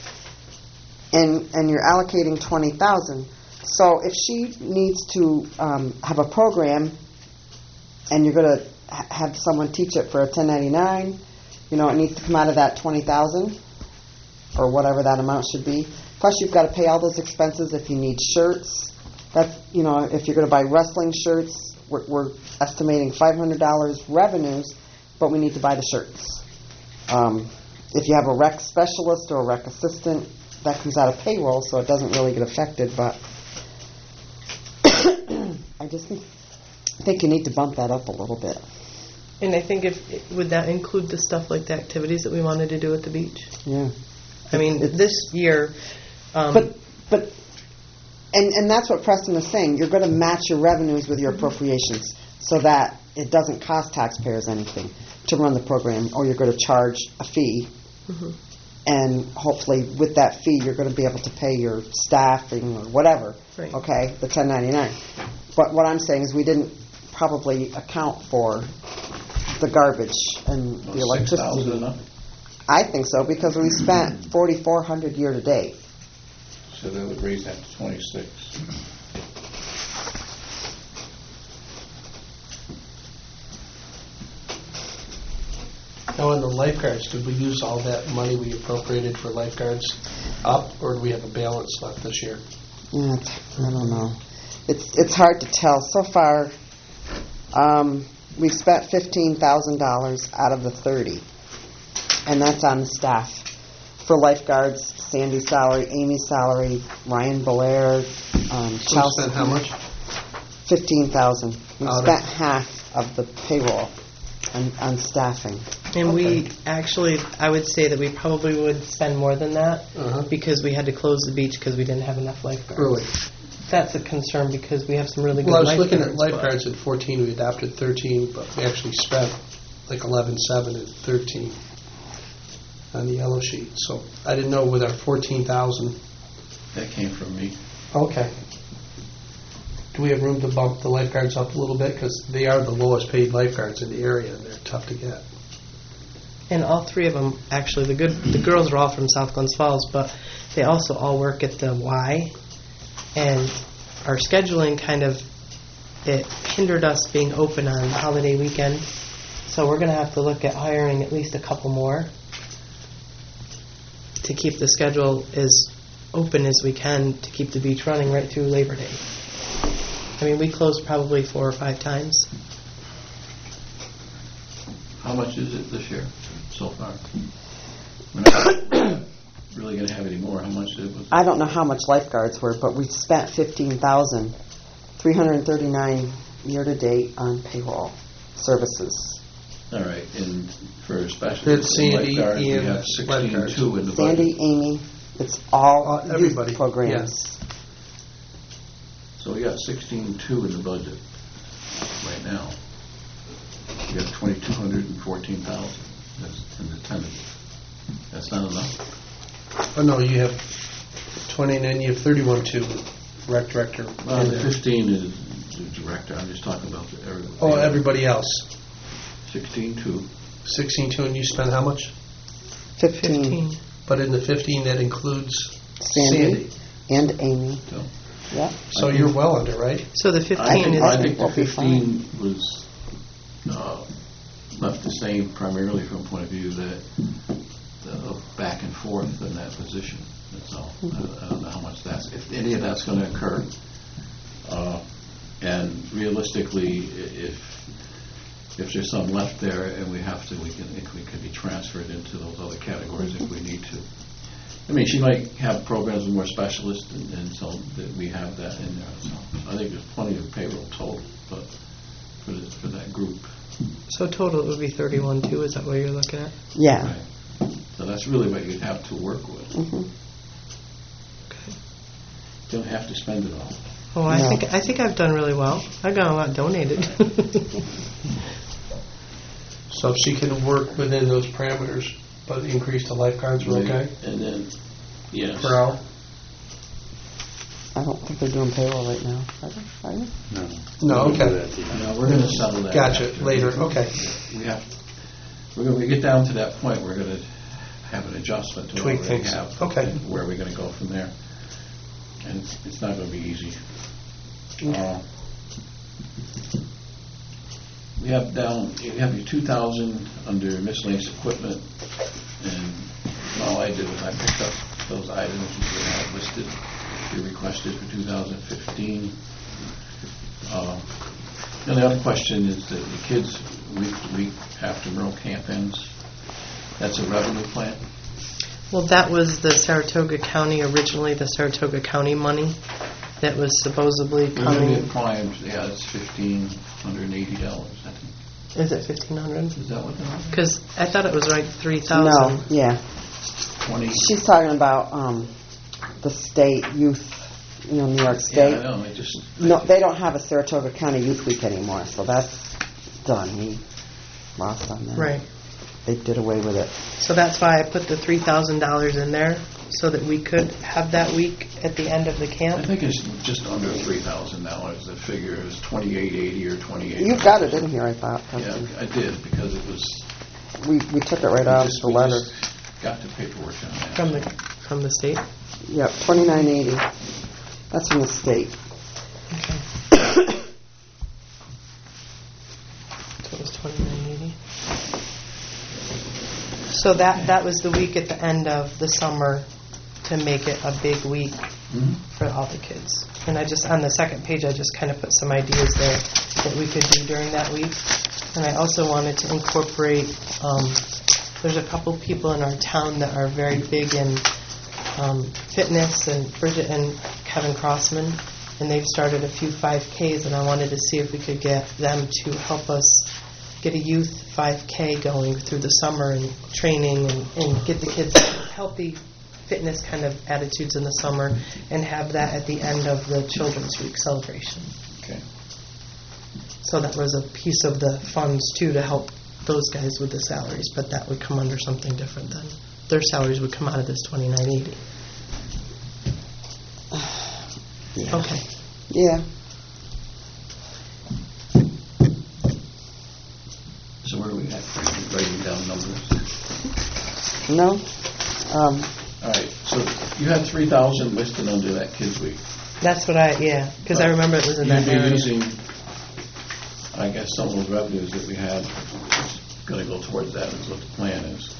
and and you're allocating twenty thousand. So if she needs to um, have a program, and you're going to ha- have someone teach it for a ten ninety-nine, you know, it needs to come out of that twenty thousand or whatever that amount should be. Plus, you've got to pay all those expenses if you need shirts. That's, you know, if you're going to buy wrestling shirts, we're, we're estimating five hundred dollars revenues, but we need to buy the shirts. Um, if you have a rec specialist or a rec assistant, that comes out of payroll, so it doesn't really get affected. But I just think, I think you need to bump that up a little bit. And I think if, would that include the stuff like the activities that we wanted to do at the beach? Yeah. I mean, this year, um, But, but, and, and that's what Preston is saying. You're going to match your revenues with your appropriations so that it doesn't cost taxpayers anything to run the program, or you're going to charge a fee. Mhm. And hopefully with that fee, you're going to be able to pay your staffing or whatever, Right. okay, the ten ninety-nine. But what I'm saying is we didn't probably account for the garbage and the Six thousand electricity. enough? I think so, because we spent forty-four hundred year to date. So that would raise that to twenty-six. Now, on the lifeguards, did we use all that money we appropriated for lifeguards up, or do we have a balance left this year? Yeah, it's, I don't know. It's it's hard to tell. So far, um, we've spent fifteen thousand dollars out of the thirty, and that's on the staff for lifeguards. Sandy's salary, Amy's salary, Ryan Belair, um, So we Chelsea. spent how much? Fifteen thousand. We've Out of- spent half of the payroll on, on staffing. and we Okay. actually, I would say that we probably would spend more than that Uh-huh. because we had to close the beach because we didn't have enough lifeguards. Really? That's a concern because we have some really good Well, I was lifeguards. looking at but- lifeguards at fourteen, we adopted thirteen, but we actually spent like eleven-seven at thirteen on the yellow sheet. So I didn't know with our fourteen thousand. That came from me. Okay. Do we have room to bump the lifeguards up a little bit? Because they are the lowest paid lifeguards in the area, and they're tough to get. And all three of them, actually, the good, the girls are all from South Glens Falls, but they also all work at the Y. And our scheduling kind of, it hindered us being open on the holiday weekend. So we're going to have to look at hiring at least a couple more to keep the schedule as open as we can to keep the beach running right through Labor Day. I mean, we closed probably four or five times. How much is it this year so far? We're not really going to have any more. How much it was? I don't know how much lifeguards were, but we spent fifteen thousand three hundred thirty-nine year to date on payroll services. All right, and for specialists That's and Sandy, lifeguards, we Ian, have sixteen lifeguards. two in the Sandy, budget. Amy, it's all Uh, youth everybody, programs. So we got sixteen two in the budget right now. We got twenty-two hundred and fourteen thousand. That's in the tentative. That's not enough. Oh, no, you have twenty-nine, you have thirty-one two, rec director. Well, in the there. fifteen is the director. I'm just talking about the every- Oh, everybody else. Sixteen two. sixteen two, and you spent how much? Fifteen. fifteen. But in the fifteen, that includes Sandy Sandy. and Amy. So Yep. So you're well under, right? So the I fifteen think, is, I think the We'll be fifteen was uh, left the same primarily from the point of view that the back and forth in that position. That's all. I, I don't know how much that's, if any of that's going to occur. Uh, and realistically, i- if if there's some left there and we have to, we can it we could be transferred into those other categories if we need to. I mean, she might have programs with more specialists, and, and so that we have that in there. So I think there's plenty of payroll total, but for the, for that group. so total it would be thirty-one two, is that what you're looking at? Yeah. Right. So that's really what you'd have to work with. hmm Okay. You don't have to spend it all. Oh, I No. think, I think I've done really well. I've got a lot donated. So if she can work within those parameters, but increase the lifeguards, we're okay? And then, yes. Per hour? I don't think they're doing payroll right now. Are they? Are they? No. No, We'll do okay. that at the end. No, we're going to settle that. Gotcha, after. later, okay. We have, we're going to get down to that point, we're going to have an adjustment to what Tweak we things. have. Okay. And where we're going to go from there. And it's, it's not going to be easy. Uh, We have down, you have your two thousand under miscellaneous equipment, and all I did was I picked up those items you had listed, you requested for two thousand fifteen. Uh, The only other question is that the kids, week to week after Merle camp ends, that's a revenue plan? Well, that was the Saratoga County, originally the Saratoga County money that was supposedly We're going to be coming. applying, yeah, it's fifteen hundred and eighty dollars, I think. Is it fifteen hundred? Is that what the number? Because I thought it was like three No, thousand. yeah. Twenty? She's talking about um, the state youth, you know, New York State. Yeah, I know, I just. No, they don't have a Saratoga County Youth Week anymore, so that's done. We lost on that. Right. They did away with it. So that's why I put the three thousand dollars in there, so that we could have that week at the end of the I camp. think it's just under three thousand dollars. The figure is twenty-eight eighty or twenty-eight. You've got it in here, I thought. Yeah, I did, because it was. We we took it right we out of just- the we letter. just Got the paperwork on that. From the, from the state? Yep, twenty-nine eighty. That's from the state. So it was twenty-nine eighty. So that, that was the week at the end of the summer to make it a big week Mhm. for all the kids. And I just, on the second page, I just kind of put some ideas there that we could do during that week. And I also wanted to incorporate, um, there's a couple people in our town that are very big in um, fitness, and Bridget and Kevin Crossman, and they've started a few five Ks, and I wanted to see if we could get them to help us get a youth five K going through the summer and training, and, and get the kids healthy fitness kind of attitudes in the summer, and have that at the end of the Children's Week celebration. Okay. So that was a piece of the funds too, to help those guys with the salaries, but that would come under something different then. Their salaries would come out of this twenty-nine eighty. Yeah. Okay. Yeah. So where are we at? Writing down numbers. No? Um, All right, so you had three thousand listed under that Kids Week. That's what I, yeah, because I remember it was in that You'd be area. using, I guess, some of those revenues that we had, going to go towards that is what the plan is.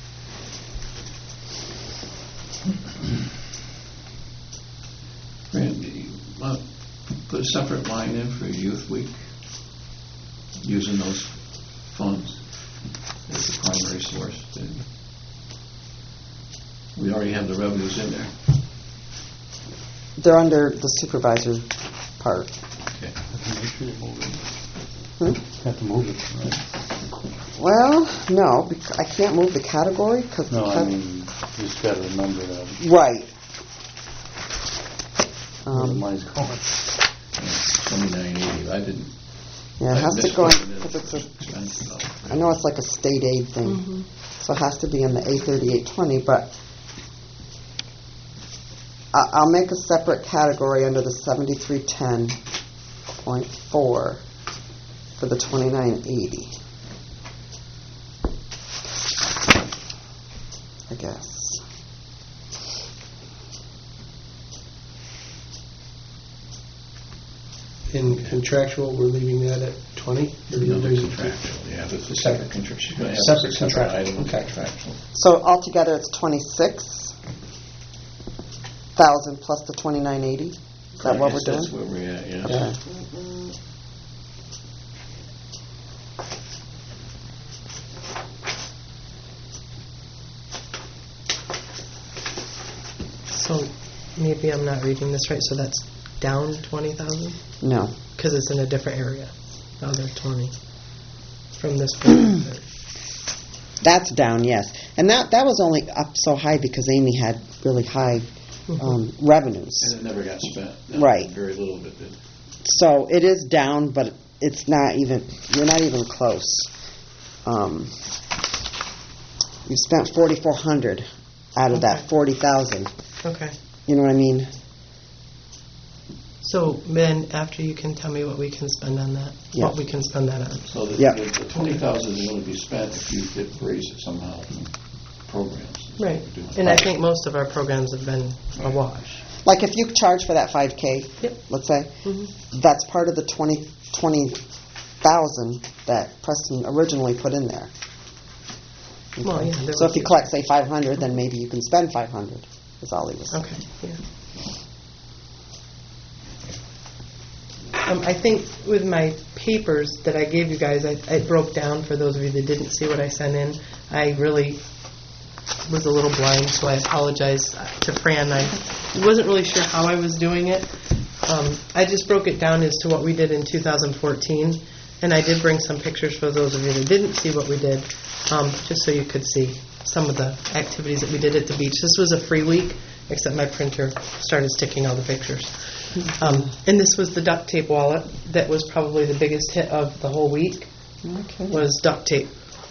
Randy, uh, put a separate line in for Youth Week, using those funds as the primary source. We already have the revenues in there. They're under the supervisor part. Okay. Make sure you move it. Hmm? Have to move it, right? Well, no, bec- I can't move the category because No, I mean, you just gotta remember that, right. where the Um, money's going. Twenty-nine eighty, I didn't. yeah, it I has to missed go in what it is. because it's a. Expense, though. I know it's like a state aid thing, Mhm. so it has to be in the A thirty-eight twenty. But I- I'll make a separate category under the seventy-three ten point four for the twenty-nine eighty. I guess. In contractual, we're leaving that at twenty? Or The you're other raising- contractual, yeah, that's a separate contract. She's going to have Separate a separate contract, item of okay. contractual. So altogether, it's twenty-six thousand plus the twenty-nine eighty. Is that I what we're guess doing? That's where we're at, yeah. Yeah. So maybe I'm not reading this right, so that's down twenty thousand? No. Because it's in a different area, the other twenty, from this point. That's down, yes. And that, that was only up so high because Amy had really high um, revenues. And it never got spent. No, Right. Very little of it did. So it is down, but it's not even, you're not even close. Um, you spent forty-four hundred out of that Okay. forty thousand. Okay. You know what I mean? So then, after you can tell me what we can spend on that, Yeah. what we can spend that on. So the, Yeah. the, the twenty thousand is going to be spent if you get raise it somehow from programs. Right. We're doing. And I think most of our programs have been a wash. Like if you charge for that five K, Yep. let's say, Mhm. that's part of the twenty twenty thousand that Preston originally put in there. Well, yeah. there So would if you be- collect, say, five hundred, then maybe you can spend five hundred, is all he was saying. Okay, yeah. Um, I think with my papers that I gave you guys, I, I broke down, for those of you that didn't see what I sent in, I really was a little blind, so I apologize to Fran. I wasn't really sure how I was doing it. Um, I just broke it down as to what we did in two thousand fourteen, and I did bring some pictures for those of you that didn't see what we did, um, just so you could see some of the activities that we did at the beach. This was a free week, except my printer started sticking all the pictures. Um, and this was the duct tape wallet that was probably the biggest hit of the whole week, Okay. was duct tape.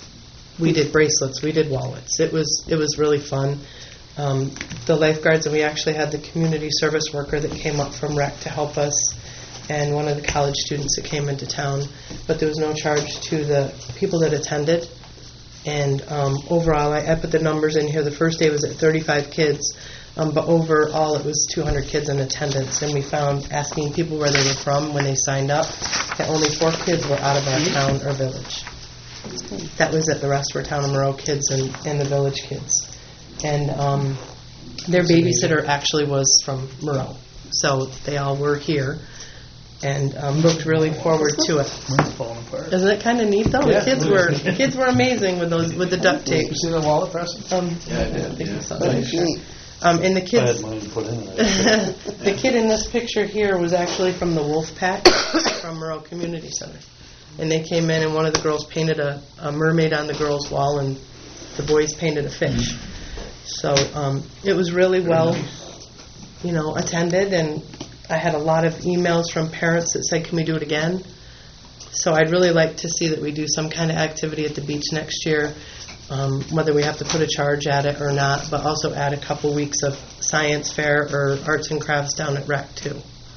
We did bracelets, we did wallets. It was it was really fun. Um, the lifeguards, and we actually had the community service worker that came up from rec to help us, and one of the college students that came into town. But there was no charge to the people that attended. And um, overall, I, I put the numbers in here. The first day was at thirty-five kids, um, but overall it was two hundred kids in attendance. And we found, asking people where they were from when they signed up, that only four kids were out of our town or village. That was it. The rest were town of Moreau kids and, and the village kids. And um, their babysitter actually was from Moreau. So they all were here and um, looked really forward to it. Mine's falling apart. Isn't it kind of neat though? Yeah. The kids were the kids were amazing with those with the duct tape. You see the wallet, Preston? Um, Yeah, I did, I think yeah. I saw That that. is neat. Um, and the I kids, had mine put in there. the kid in this picture here was actually from the Wolf Pack from Moreau Community Center. And they came in and one of the girls painted a, a mermaid on the girls' wall and the boys painted a fish. So um, it was really well, you know, attended, and I had a lot of emails from parents that said, can we do it again? So I'd really like to see that we do some kind of activity at the beach next year, um, whether we have to put a charge at it or not, but also add a couple weeks of science fair or arts and crafts down at rec too.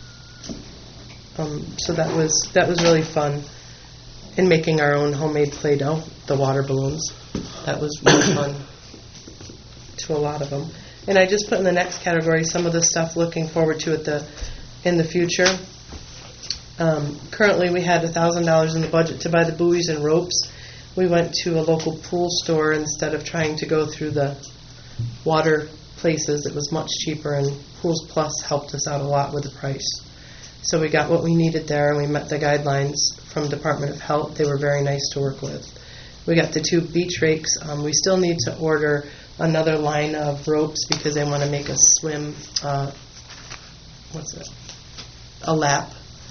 Um, so that was that was really fun. And making our own homemade Play-Doh, the water balloons. That was really fun to a lot of them. And I just put in the next category some of the stuff looking forward to at the in the future. Um, currently, we had one thousand dollars in the budget to buy the buoys and ropes. We went to a local pool store instead of trying to go through the water places. It was much cheaper, and Pools Plus helped us out a lot with the price. So we got what we needed there, and we met the guidelines from Department of Health. They were very nice to work with. We got the two beach rakes. Um, we still need to order another line of ropes because they want to make a swim, uh, what's it, a lap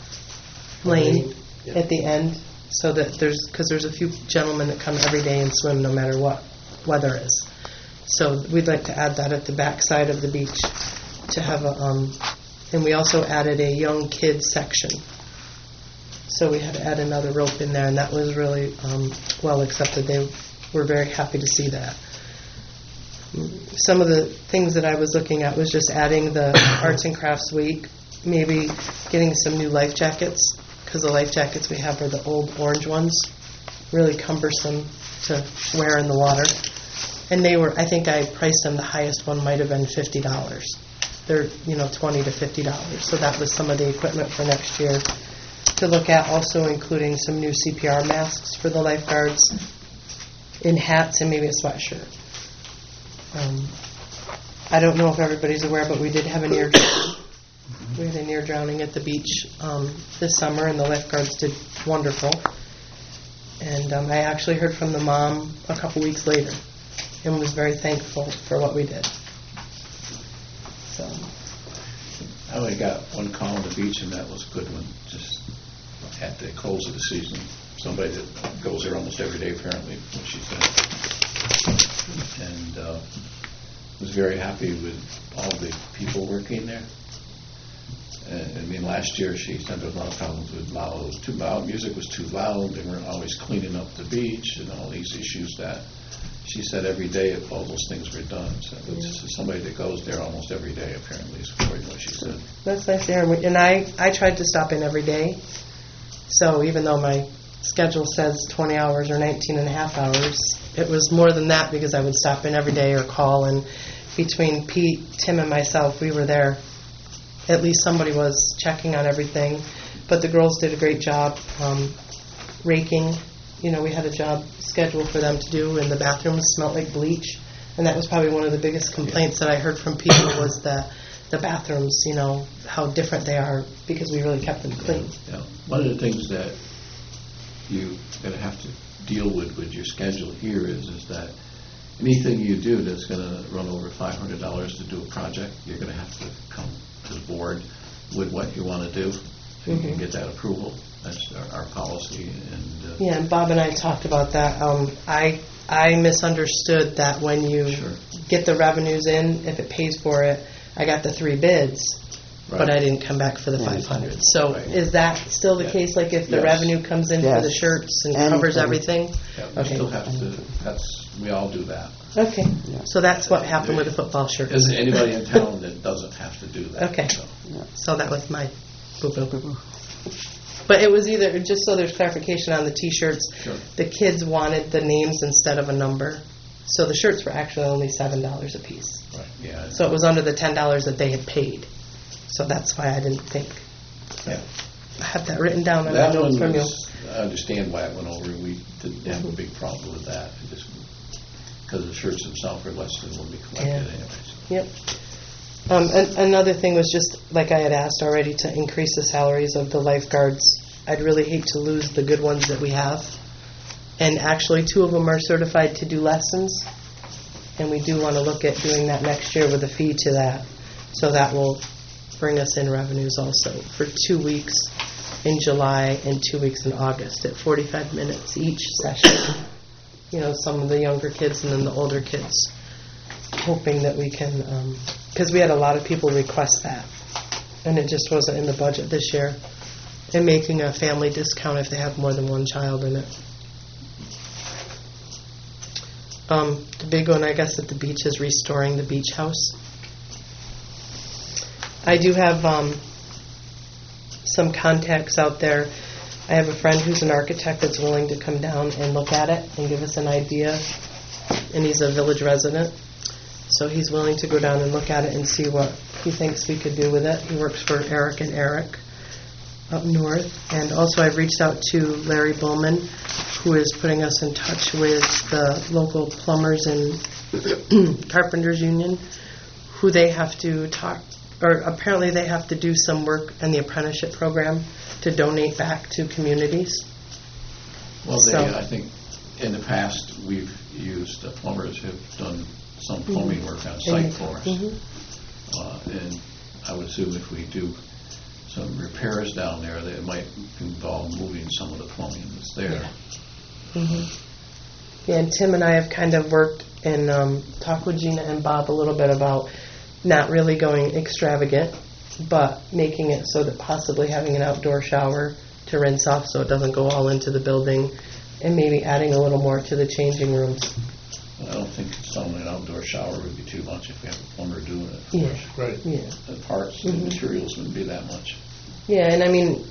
lane Yeah. at the end, so that there's, because there's a few gentlemen that come every day and swim no matter what weather is. So we'd like to add that at the back side of the beach to have a, um, and we also added a young kids section. So we had to add another rope in there, and that was really um, well accepted. They were very happy to see that. Some of the things that I was looking at was just adding the Arts and Crafts Week, maybe getting some new life jackets, because the life jackets we have are the old orange ones, really cumbersome to wear in the water. And they were, I think I priced them, the highest one might have been fifty dollars. They're, you know, twenty to fifty dollars. So that was some of the equipment for next year to look at, also including some new C P R masks for the lifeguards, in hats, and maybe a sweatshirt. Um, I don't know if everybody's aware, but we did have an ear drowning. We had an ear drowning at the beach um, this summer, and the lifeguards did wonderful. And um, I actually heard from the mom a couple weeks later and was very thankful for what we did. So, I only got one call on the beach, and that was a good one, just at the close of the season. Somebody that goes there almost every day, apparently, what she said. And uh, was very happy with all the people working there. And, I mean, last year she said there was a lot of problems with loud, it was too loud, music was too loud, they weren't always cleaning up the beach, and all these issues that she said every day if all those things were done. So it's somebody that goes there almost every day, apparently, is according to what she said. that's nice to hear. And we- And I, I tried to stop in every day. So even though my schedule says twenty hours or nineteen and a half hours, it was more than that because I would stop in every day or call. And between Pete, Tim, and myself, we were there. At least somebody was checking on everything. But the girls did a great job um, raking. You know, we had a job scheduled for them to do, and the bathrooms smelled like bleach. And that was probably one of the biggest complaints that I heard from people was the, the bathrooms, you know, how different they are because we really kept them clean. Yeah. One of the things that you're going to have to deal with with your schedule here is, is that anything you do that's going to run over five hundred dollars to do a project, you're going to have to come to the board with what you want to do. So you Mhm. can get that approval. That's our, our policy. And uh, Yeah, and Bob and I talked about that. Um, I I misunderstood that when you Sure. get the revenues in, if it pays for it, I got the three bids, but Right. I didn't come back for the five hundred. So Right. is that still the Yeah. case? Like if the Yes. revenue comes in for the Yes. shirts and Anything. covers everything? yeah, we Okay. still have to. That's we all do that. Okay, Yeah. so that's what happened with the football shirts. Isn't anybody in town that doesn't have to do that? Okay. So. So that was my boo-boo. But it was either, just so there's clarification on the T-shirts, Sure. the kids wanted the names instead of a number. So the shirts were actually only seven dollars a piece. Right. Yeah. So it was under the ten dollars that they had paid. So that's why I didn't think. Yeah. I have that written down on my That notes one from you. was, I understand why it went over. We didn't have a big problem with that. It just because the shirts themselves are less than what we collected Yeah. anyways. Yep. Um, an- another thing was just, like I had asked already, to increase the salaries of the lifeguards. I'd really hate to lose the good ones that we have. And actually, two of them are certified to do lessons. And we do want to look at doing that next year with a fee to that. So that will bring us in revenues also for two weeks in July and two weeks in August at forty-five minutes each session. You know, some of the younger kids and then the older kids. Hoping that we can, because we had a lot of people request that, and it just wasn't in the budget this year, and making a family discount if they have more than one child in it. Um, the big one, I guess, at the beach is restoring the beach house. I do have um, some contacts out there. I have a friend who's an architect that's willing to come down and look at it and give us an idea, and he's a village resident. So he's willing to go down and look at it and see what he thinks we could do with it. He works for Eric and Eric up north. And also I've reached out to Larry Bullman, who is putting us in touch with the local plumbers and carpenters union, who they have to talk, or apparently they have to do some work in the apprenticeship program to donate back to communities. Well, they, So- I think, in the past, we've used, uh, plumbers have done some plumbing work on site for us. Mhm. Uh, And I would assume if we do some repairs down there, that it might involve moving some of the plumbing that's there. Mhm. Yeah, and Tim and I have kind of worked and um, talked with Gina and Bob a little bit about not really going extravagant, but making it so that possibly having an outdoor shower to rinse off so it doesn't go all into the building, and maybe adding a little more to the changing rooms. I don't think installing an outdoor shower would be too much if we have a plumber doing it for Yeah. us. Right. Yeah. The parts, the Mhm. materials wouldn't be that much. Yeah, and I mean,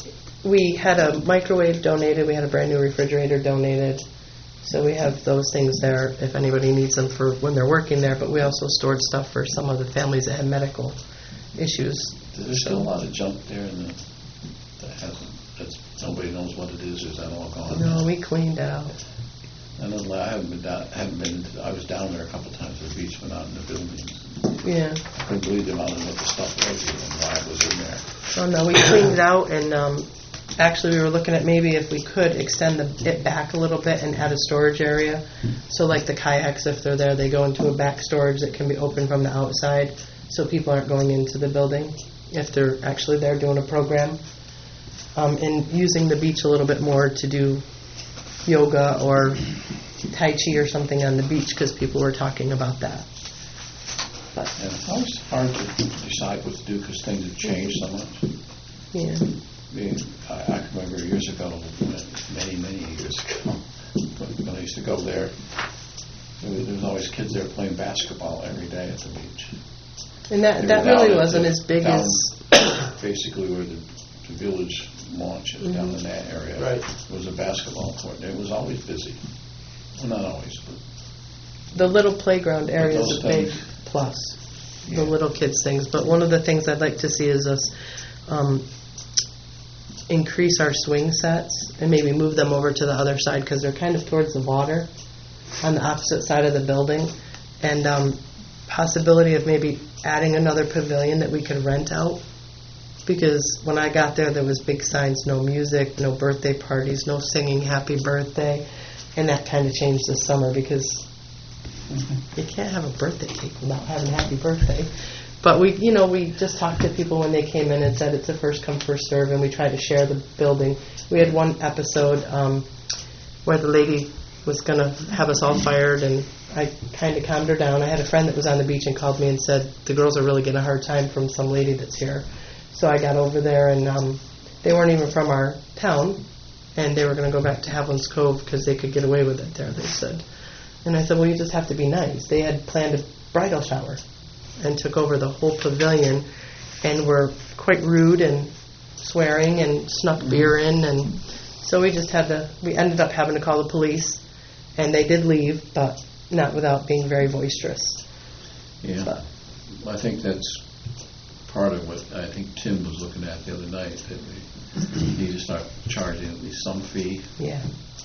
we had a microwave donated, we had a brand new refrigerator donated, so we have those things there if anybody needs them for when they're working there, but we also stored stuff for some of the families that had medical issues. There's still a lot of junk there in the, that hasn't, that's, nobody knows what it is, or is that all gone? No, we cleaned out. I know, I haven't been down, haven't been, into- I was down there a couple times at the beach, but not in the buildings. Yeah. I couldn't believe the amount of what the stuff was and why it was in there. Oh, no, we cleaned it out, and um, actually, we were looking at maybe if we could extend the, it back a little bit and add a storage area. So like the kayaks, if they're there, they go into a back storage that can be open from the outside, so people aren't going into the building if they're actually there doing a program. Um, and using the beach a little bit more to do yoga or Tai Chi or something on the beach, because people were talking about that. But, And it's always hard to decide what to do because things have changed so much. yeah. I mean, I, I can remember years ago, many, many years ago, when when I used to go there, there was there was always kids there playing basketball every day at the beach. And that, They that were down really at wasn't the- as big down as... Basically where the, the village launch is, down in that area. Right. It was a basketball court, and it was always busy. Well, not always, but The little playground area is those a big things- plus, Yeah. the little kids' things. But one of the things I'd like to see is us um, increase our swing sets and maybe move them over to the other side, because they're kind of towards the water on the opposite side of the building. And um, possibility of maybe adding another pavilion that we could rent out. Because when I got there, there was big signs, no music, no birthday parties, no singing happy birthday. And that kind of changed this summer, because you can't have a birthday cake without having happy birthday. But we, you know, we just talked to people when they came in and said it's a first come, first serve, and we tried to share the building. We had one episode um, where the lady was going to have us all fired, and I kind of calmed her down. I had a friend that was on the beach and called me and said, the girls are really getting a hard time from some lady that's here. So I got over there, and um, they weren't even from our town, and they were going to go back to Haviland's Cove because they could get away with it there, they said. And I said, well, you just have to be nice. They had planned a bridal shower and took over the whole pavilion and were quite rude and swearing and snuck beer in. And so we just had to, we ended up having to call the police, and they did leave, but not without being very boisterous. yeah, But, I think that's part of what I think Tim was looking at the other night, that we need to start charging at least some fee. yeah.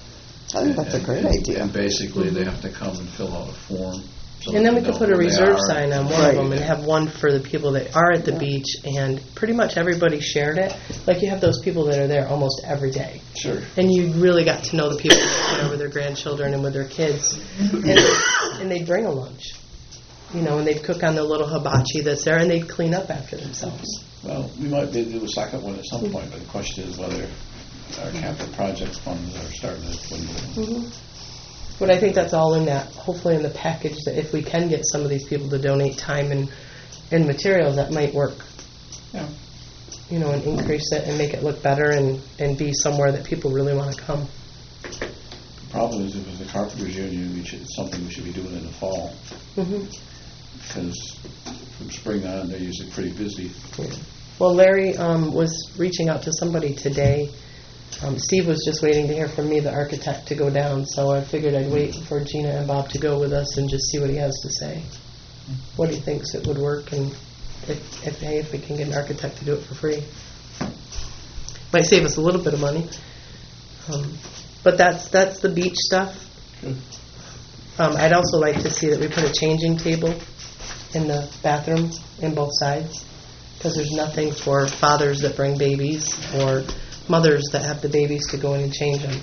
I think that's a And- great and- idea. And basically, they have to come and fill out a form. so And then that we they could know put a who they reserve are. sign on one Right. of them and have one for the people that are at the beach, and pretty much everybody shared it. Like you have those people that are there almost every day. Sure. And you really got to know the people that are there with their grandchildren and with their kids. And, and they'd bring a lunch, you know, and they'd cook on the little hibachi that's there, and they'd clean up after themselves. Well, we might be able to do a second one at some point, but the question is whether our capital project funds are starting to dwindle. But I think that's all in that, hopefully in the package, that if we can get some of these people to donate time and, and materials, that might work. Yeah. You know, and increase it and make it look better and, and be somewhere that people really want to come. The problem is if it's the carpenters union, we should, it's something we should be doing in the fall, Mm-hmm. because from spring on, they're usually pretty busy. Well, Larry um, was reaching out to somebody today. Um, Steve was just waiting to hear from me, the architect, to go down, so I figured I'd wait for Gina and Bob to go with us and just see what he has to say. what he thinks it would work, and if, if, hey, if we can get an architect to do it for free. Might save us a little bit of money. Um, but that's that's the beach stuff. Um, I'd also like to see that we put a changing table in the bathroom in both sides, because there's nothing for fathers that bring babies or mothers that have the babies to go in and change them,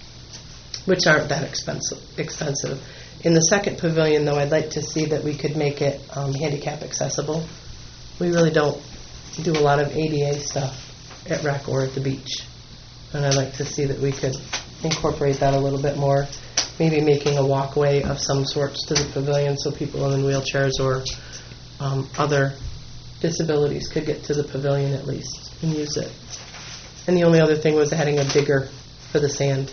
which aren't that expensive. expensive. In the second pavilion, though, I'd like to see that we could make it um, handicap accessible. We really don't do a lot of A D A stuff at rec or at the beach, and I'd like to see that we could incorporate that a little bit more, maybe making a walkway of some sorts to the pavilion so people in wheelchairs or um, other disabilities could get to the pavilion at least and use it. And the only other thing was adding a digger for the sand,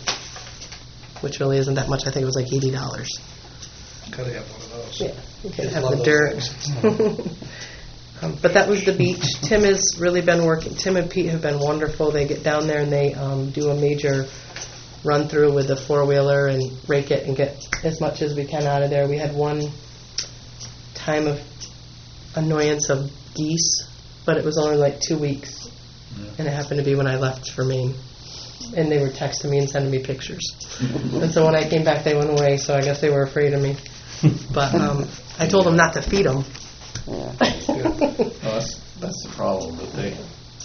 which really isn't that much. I think it was like eighty dollars. Gotta have one of those. Yeah, you could Kids have love the those dirt. um, but that was the beach. Tim has really been working. Tim and Pete have been wonderful. They get down there and they um, do a major run through with the four wheeler and rake it and get as much as we can out of there. We had one time of annoyance of geese, but it was only like two weeks, yeah. And it happened to be when I left for Maine. And they were texting me and sending me pictures. And so when I came back, they went away, so I guess they were afraid of me. But um, I told them not to feed them. Yeah. Well, that's, that's the problem, that they,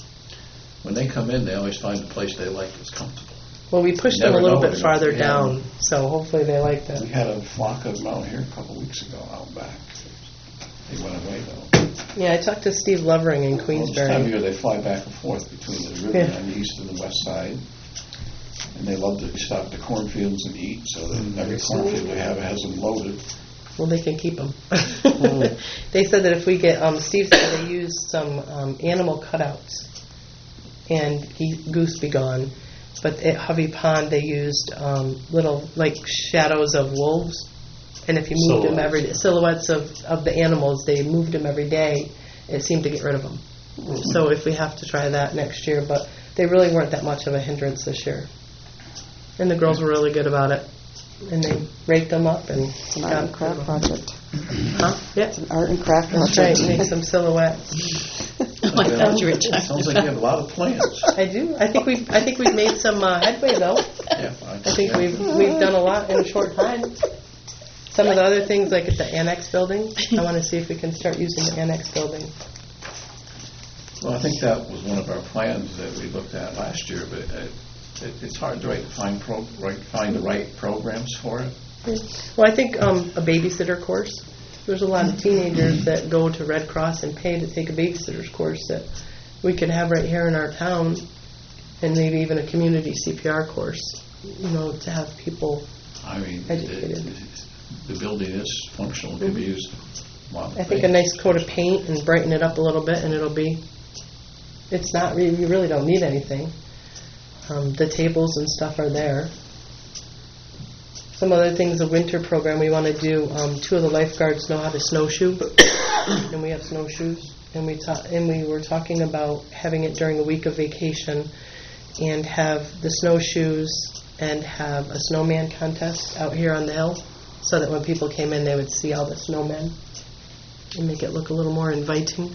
when they come in, they always find the place they like that's comfortable. Well, we pushed You them a never little know bit when farther you- down, yeah. so hopefully they like that. We had a flock of them out here a couple of weeks ago out back. They went away, though. Yeah, I talked to Steve Lovering in Well, this time of Queensbury. year, they fly back and forth between the river Yeah. on the east and the west side. And they love to stop at the cornfields and eat, so that every cornfield they have has them loaded. Well, they can keep them. They said that if we get, um, Steve said they used some um, animal cutouts, and he goose be gone. But at Hovey Pond, they used um, little, like, shadows of wolves. And if you moved them every day, silhouettes of, of the animals, they moved them every day, it seemed to get rid of them. So if we have to try that next year, but they really weren't that much of a hindrance this year. And the girls were really good about it. And they raked them up and It's an art and craft project. Huh? Yeah. It's an art and craft That's project. right, make some silhouettes. Oh, I thought you were Sounds talking like you have a lot of plans. I do. I think we've I think we've made some uh, headway though. Yeah, I think we've we've done a lot in a short time. Some of the other things, like at the annex building, I want to see if we can start using the annex building. Well, I think that was one of our plans that we looked at last year, but it, it, it's hard to right, find pro, right, find the right programs for it. Well, I think um, a babysitter course. There's a lot of teenagers that go to Red Cross and pay to take a babysitter's course that we could have right here in our town, and maybe even a community C P R course, you know, to have people I mean, educated. the, the building is functional and can be used. A lot of I think a things. nice coat of paint and brighten it up a little bit, and it'll be. It's not really. You really don't need anything. Um, the tables and stuff are there. Some other things, the winter program we want to do. Um, two of the lifeguards know how to snowshoe, and we have snowshoes. And we ta- and we were talking about having it during a week of vacation, and have the snowshoes and have a snowman contest out here on the hill, so that when people came in, they would see all the snowmen and make it look a little more inviting.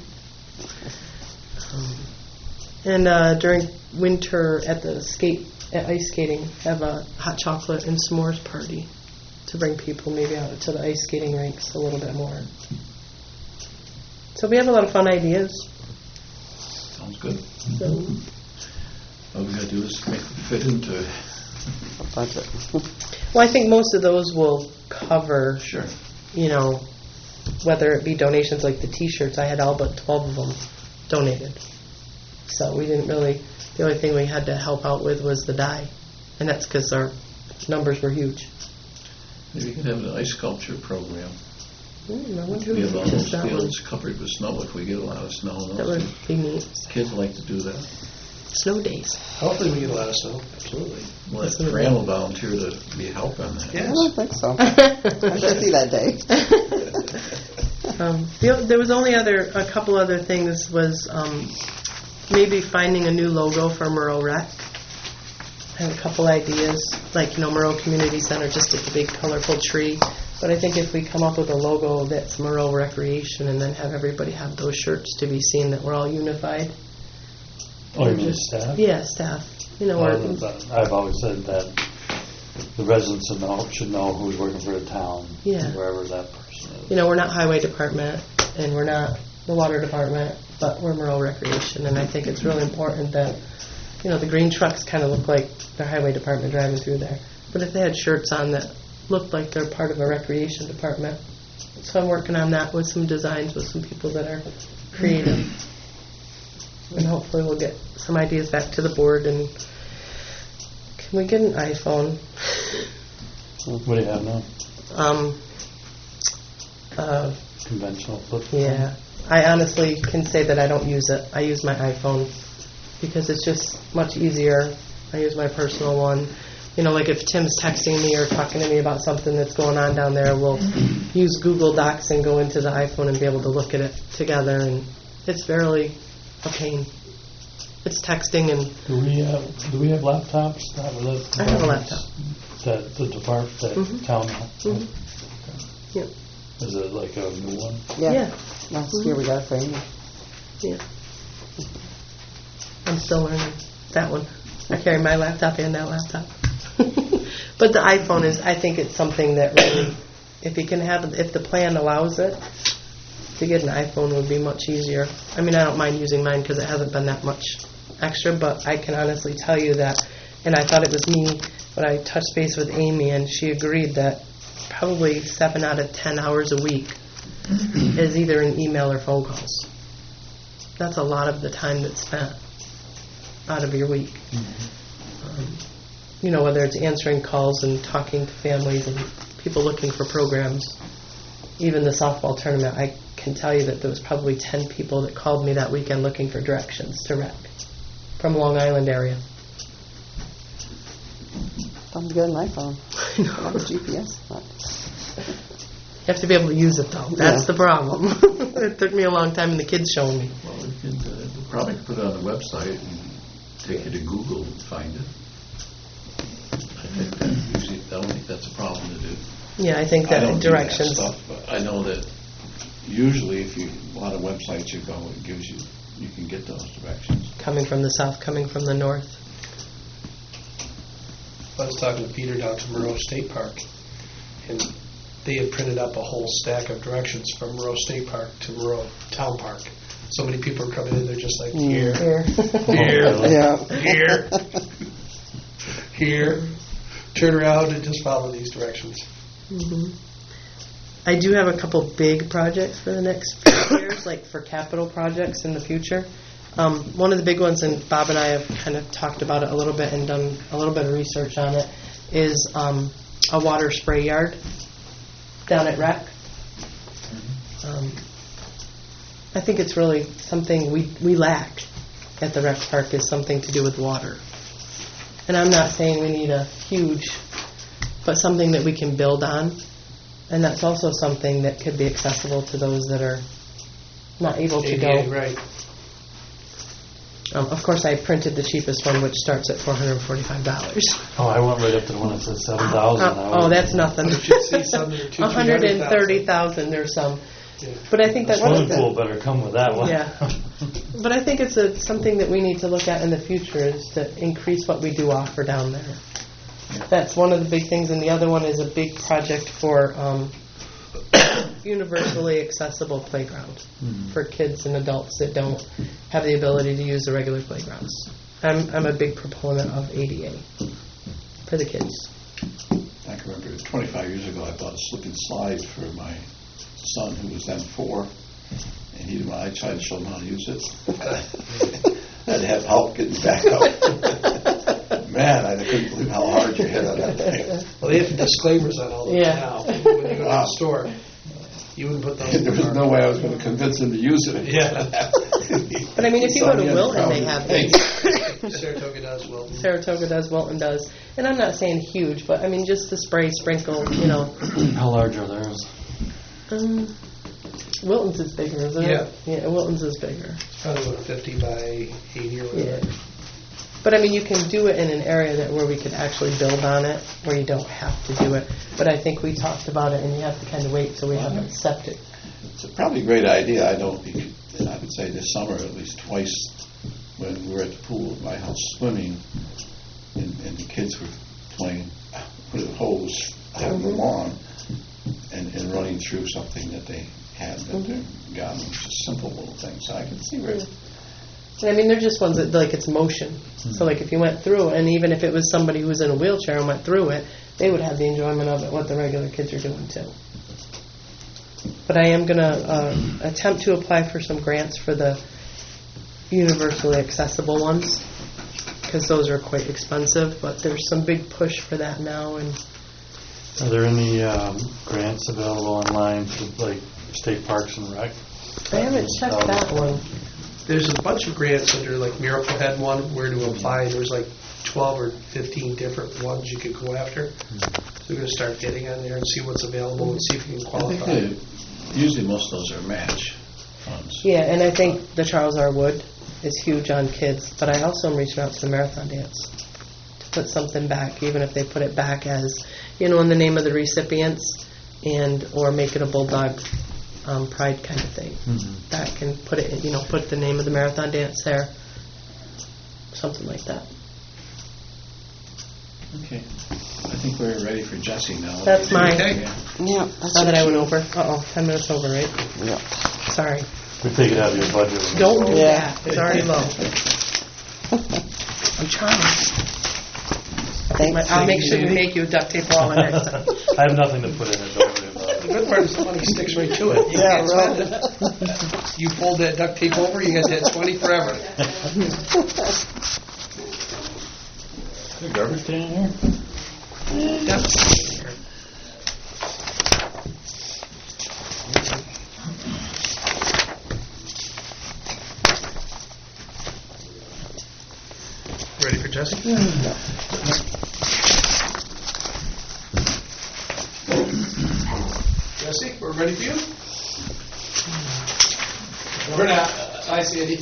Um, and uh, during winter at the skate at ice skating, have a hot chocolate and s'mores party to bring people maybe out to the ice skating rinks a little bit more. So we have a lot of fun ideas. Sounds good. So, All we got to do is make it fit into A budget. well, I think most of those will cover, Sure. you know, whether it be donations like the T-shirts. I had all but twelve of them donated. So we didn't really, the only thing we had to help out with was the dye. And that's because our numbers were huge. Maybe you could have an ice sculpture program. Mm, I wonder We who have all teaches those that one. fields covered with snow if we get a lot of snow. and That those would be neat. Kids like to do that. Snow days. Hopefully we get a lot of snow, absolutely. Well, if Fran will volunteer to be help on that. I Yes. don't think so. I should see that day. Um, the, o- there was only other, a couple other things was um, maybe finding a new logo for Murrow Rec. I had a couple ideas, like, you know, Murrow Community Center, just a big colorful tree, But I think if we come up with a logo that's Moreau Recreation and then have everybody have those shirts to be seen that we're all unified. Oh, you Or mean just- staff? Yeah, staff. You know, Well, or, that- I've always said that the residents should know, should know who's working for the town, Yeah. wherever that person is. you know, we're not highway department and we're not the water department, but we're Moreau Recreation. And I think it's really important that, you know, the green trucks kind of look like the highway department driving through there. But if they had shirts on that looked like they're part of a recreation department. So I'm working on that with some designs with some people that are creative. And hopefully we'll get some ideas back to the board. And can we get an iPhone? What do you have now? Um, uh, Conventional flip phone? Yeah, I honestly can say that I don't use it. I use my iPhone because it's just much easier. I use my personal one. You know, like if Tim's texting me or talking to me about something that's going on down there, we'll use Google Docs and go into the iPhone and be able to look at it together. And it's barely a pain. It's texting and Do we have, do we have laptops? That were the I have a departments laptop. That the department, that Mhm. town, Mhm. Yeah. is it like a new one? Yeah. Yeah. Last year we got it for Amy. Yeah. I'm still learning that one. I carry my laptop and that laptop. But the iPhone is, I think it's something that really, if you can have, if the plan allows it, to get an iPhone would be much easier. I mean, I don't mind using mine because it hasn't been that much extra, but I can honestly tell you that, and I thought it was me, but I touched base with Amy and she agreed that probably seven out of ten hours a week is either an email or phone calls. That's a lot of the time that's spent out of your week. Um, you know, whether it's answering calls and talking to families and people looking for programs. Even the softball tournament, I can tell you that there was probably ten people that called me that weekend looking for directions to rec from Long Island area. Sounds good on my phone. I know. I have a G P S. You have to be able to use it, though. That's Yeah. the problem. It took me a long time, and the kids showing me. Well, we could uh, we'll probably put it on the website and take you to Google and find it. I think that usually, I don't think that's a problem to do. Yeah, I think I that don't do that directions. stuff, but I know that usually if you, a lot of websites you go, it gives you, you can get those directions. Coming from the south, coming from the north. I was talking to Peter down to Moreau State Park, and they had printed up a whole stack of directions from Moreau State Park to Moreau Town Park. So many people are coming in, they're just like, here, Here. here, Yeah. here, here. Turn around and just follow these directions. Mhm. I do have a couple big projects for the next few years, like for capital projects in the future. Um, one of the big ones, and Bob and I have kind of talked about it a little bit and done a little bit of research on it, is um, a water spray yard down at Rec. Um, I think it's really something we, we lack at the Rec Park is something to do with water. And I'm not saying we need a huge, but something that we can build on. And that's also something that could be accessible to those that are not able to A D A, go. right. Um, of course, I printed the cheapest one, which starts at four hundred forty-five dollars. Oh, I went right up to the one that says seven thousand. Oh, that's nothing. You should see some that are two, one hundred thirty three hundred thousand, there's some. Yeah. But I think The that swimming pool better come with that one. Yeah. But I think it's a, something that we need to look at in the future is to increase what we do offer down there. That's one of the big things, and the other one is a big project for um, universally accessible playground Mhm. for kids and adults that don't have the ability to use the regular playgrounds. I'm, I'm a big proponent of A D A for the kids. I can remember twenty-five years ago, I bought a slip and slide for my son, who was then four, and he, when I tried to show him how to use it, I had to have help getting back up. Man, I couldn't believe how hard you hit on that thing. Well, they have disclaimers on all of them Yeah. now. When you go to the store, you wouldn't put those in There the was car. no way I was going to convince him to use it. Yeah. But I mean, if you go to Wilton, they have things. Saratoga does well. Saratoga does, Wilton does. And I'm not saying huge, but I mean, just the spray, sprinkle, you know. How large are theirs? Um, Wilton's is bigger, isn't Yeah. it? Yeah, Wilton's is bigger. Probably about fifty by eighty or whatever. Yeah. But I mean, you can do it in an area that where we could actually build on it, where you don't have to do it. But I think we talked about it, and you have to kind of wait till we have it septic. It's a probably a great idea. I know, you could- I would say this summer at least twice when we were at the pool at my house swimming, and, and the kids were playing with a hose out of the lawn and, and running through something that they had that they're gotten. Just simple little things. So I can see where. And I mean, they're just ones that, like, it's motion. So, like, if you went through, and even if it was somebody who was in a wheelchair and went through it, they would have the enjoyment of it, what the regular kids are doing, too. But I am going to uh, attempt to apply for some grants for the universally accessible ones, because those are quite expensive, but there's some big push for that now. And Are there any um, grants available online for, like, state parks and rec? I haven't checked that one. There's a bunch of grants under, like Miracle had one, where to apply. There was like twelve or fifteen different ones you could go after. So we're going to start getting on there and see what's available and see if you can I qualify. think that usually most of those are match funds. Yeah, and I think the Charles R. Wood is huge on kids, but I also am reaching out to the Marathon Dance to put something back, even if they put it back as, you know, in the name of the recipients, and or make it a Bulldog um, Pride kind of thing. Mm-hmm. That can put it, in, you know, put the name of the Marathon Dance there, something like that. Okay. I think we're ready for Jesse now. That's mine. Okay. Yeah. Yeah, that's Now that I what went you- over. Uh-oh, ten minutes over, right? Yeah. Sorry. We take it out of your budget. Don't do Yeah. that. It's already low. I'm trying. Thanks. I'll make sure we make you a duct tape wallet next time. I have nothing to put in it, don't worry about The it. good part is the money sticks right to it. You Yeah, can't spend it. You fold that duct tape over, you got that twenty forever. Is there garbage can in here? Yep. Ready for Jesse? Jesse, we're ready for you? We're not. Hi, Sandy.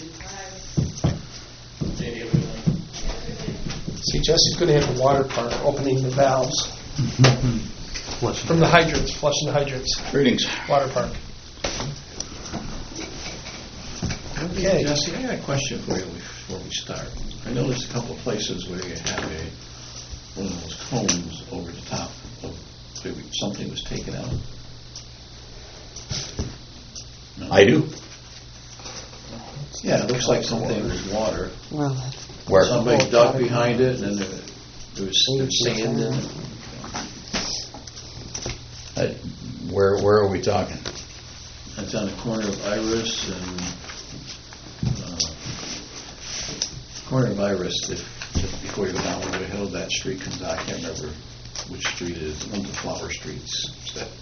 Sandy, everyone. See, Jesse's going to have the water park opening the valves Flush it. from the hydrants, flushing the hydrants. Greetings. Water park. Okay. Jesse, I got a question for you before we start. I noticed a couple of places where you have a, one of those cones over the top of, maybe something was taken out. No? I do. Yeah, it looks like something was water. Well, that's Where? Somebody dug behind it, and then there, there was there was sand in it. Uh, Where, where are we talking? It's on the corner of Iris and, uh, corner of Iris, if, just before you go down Woodward Hill, that street comes out, I can't remember which street it is, one of the flower streets. Is that-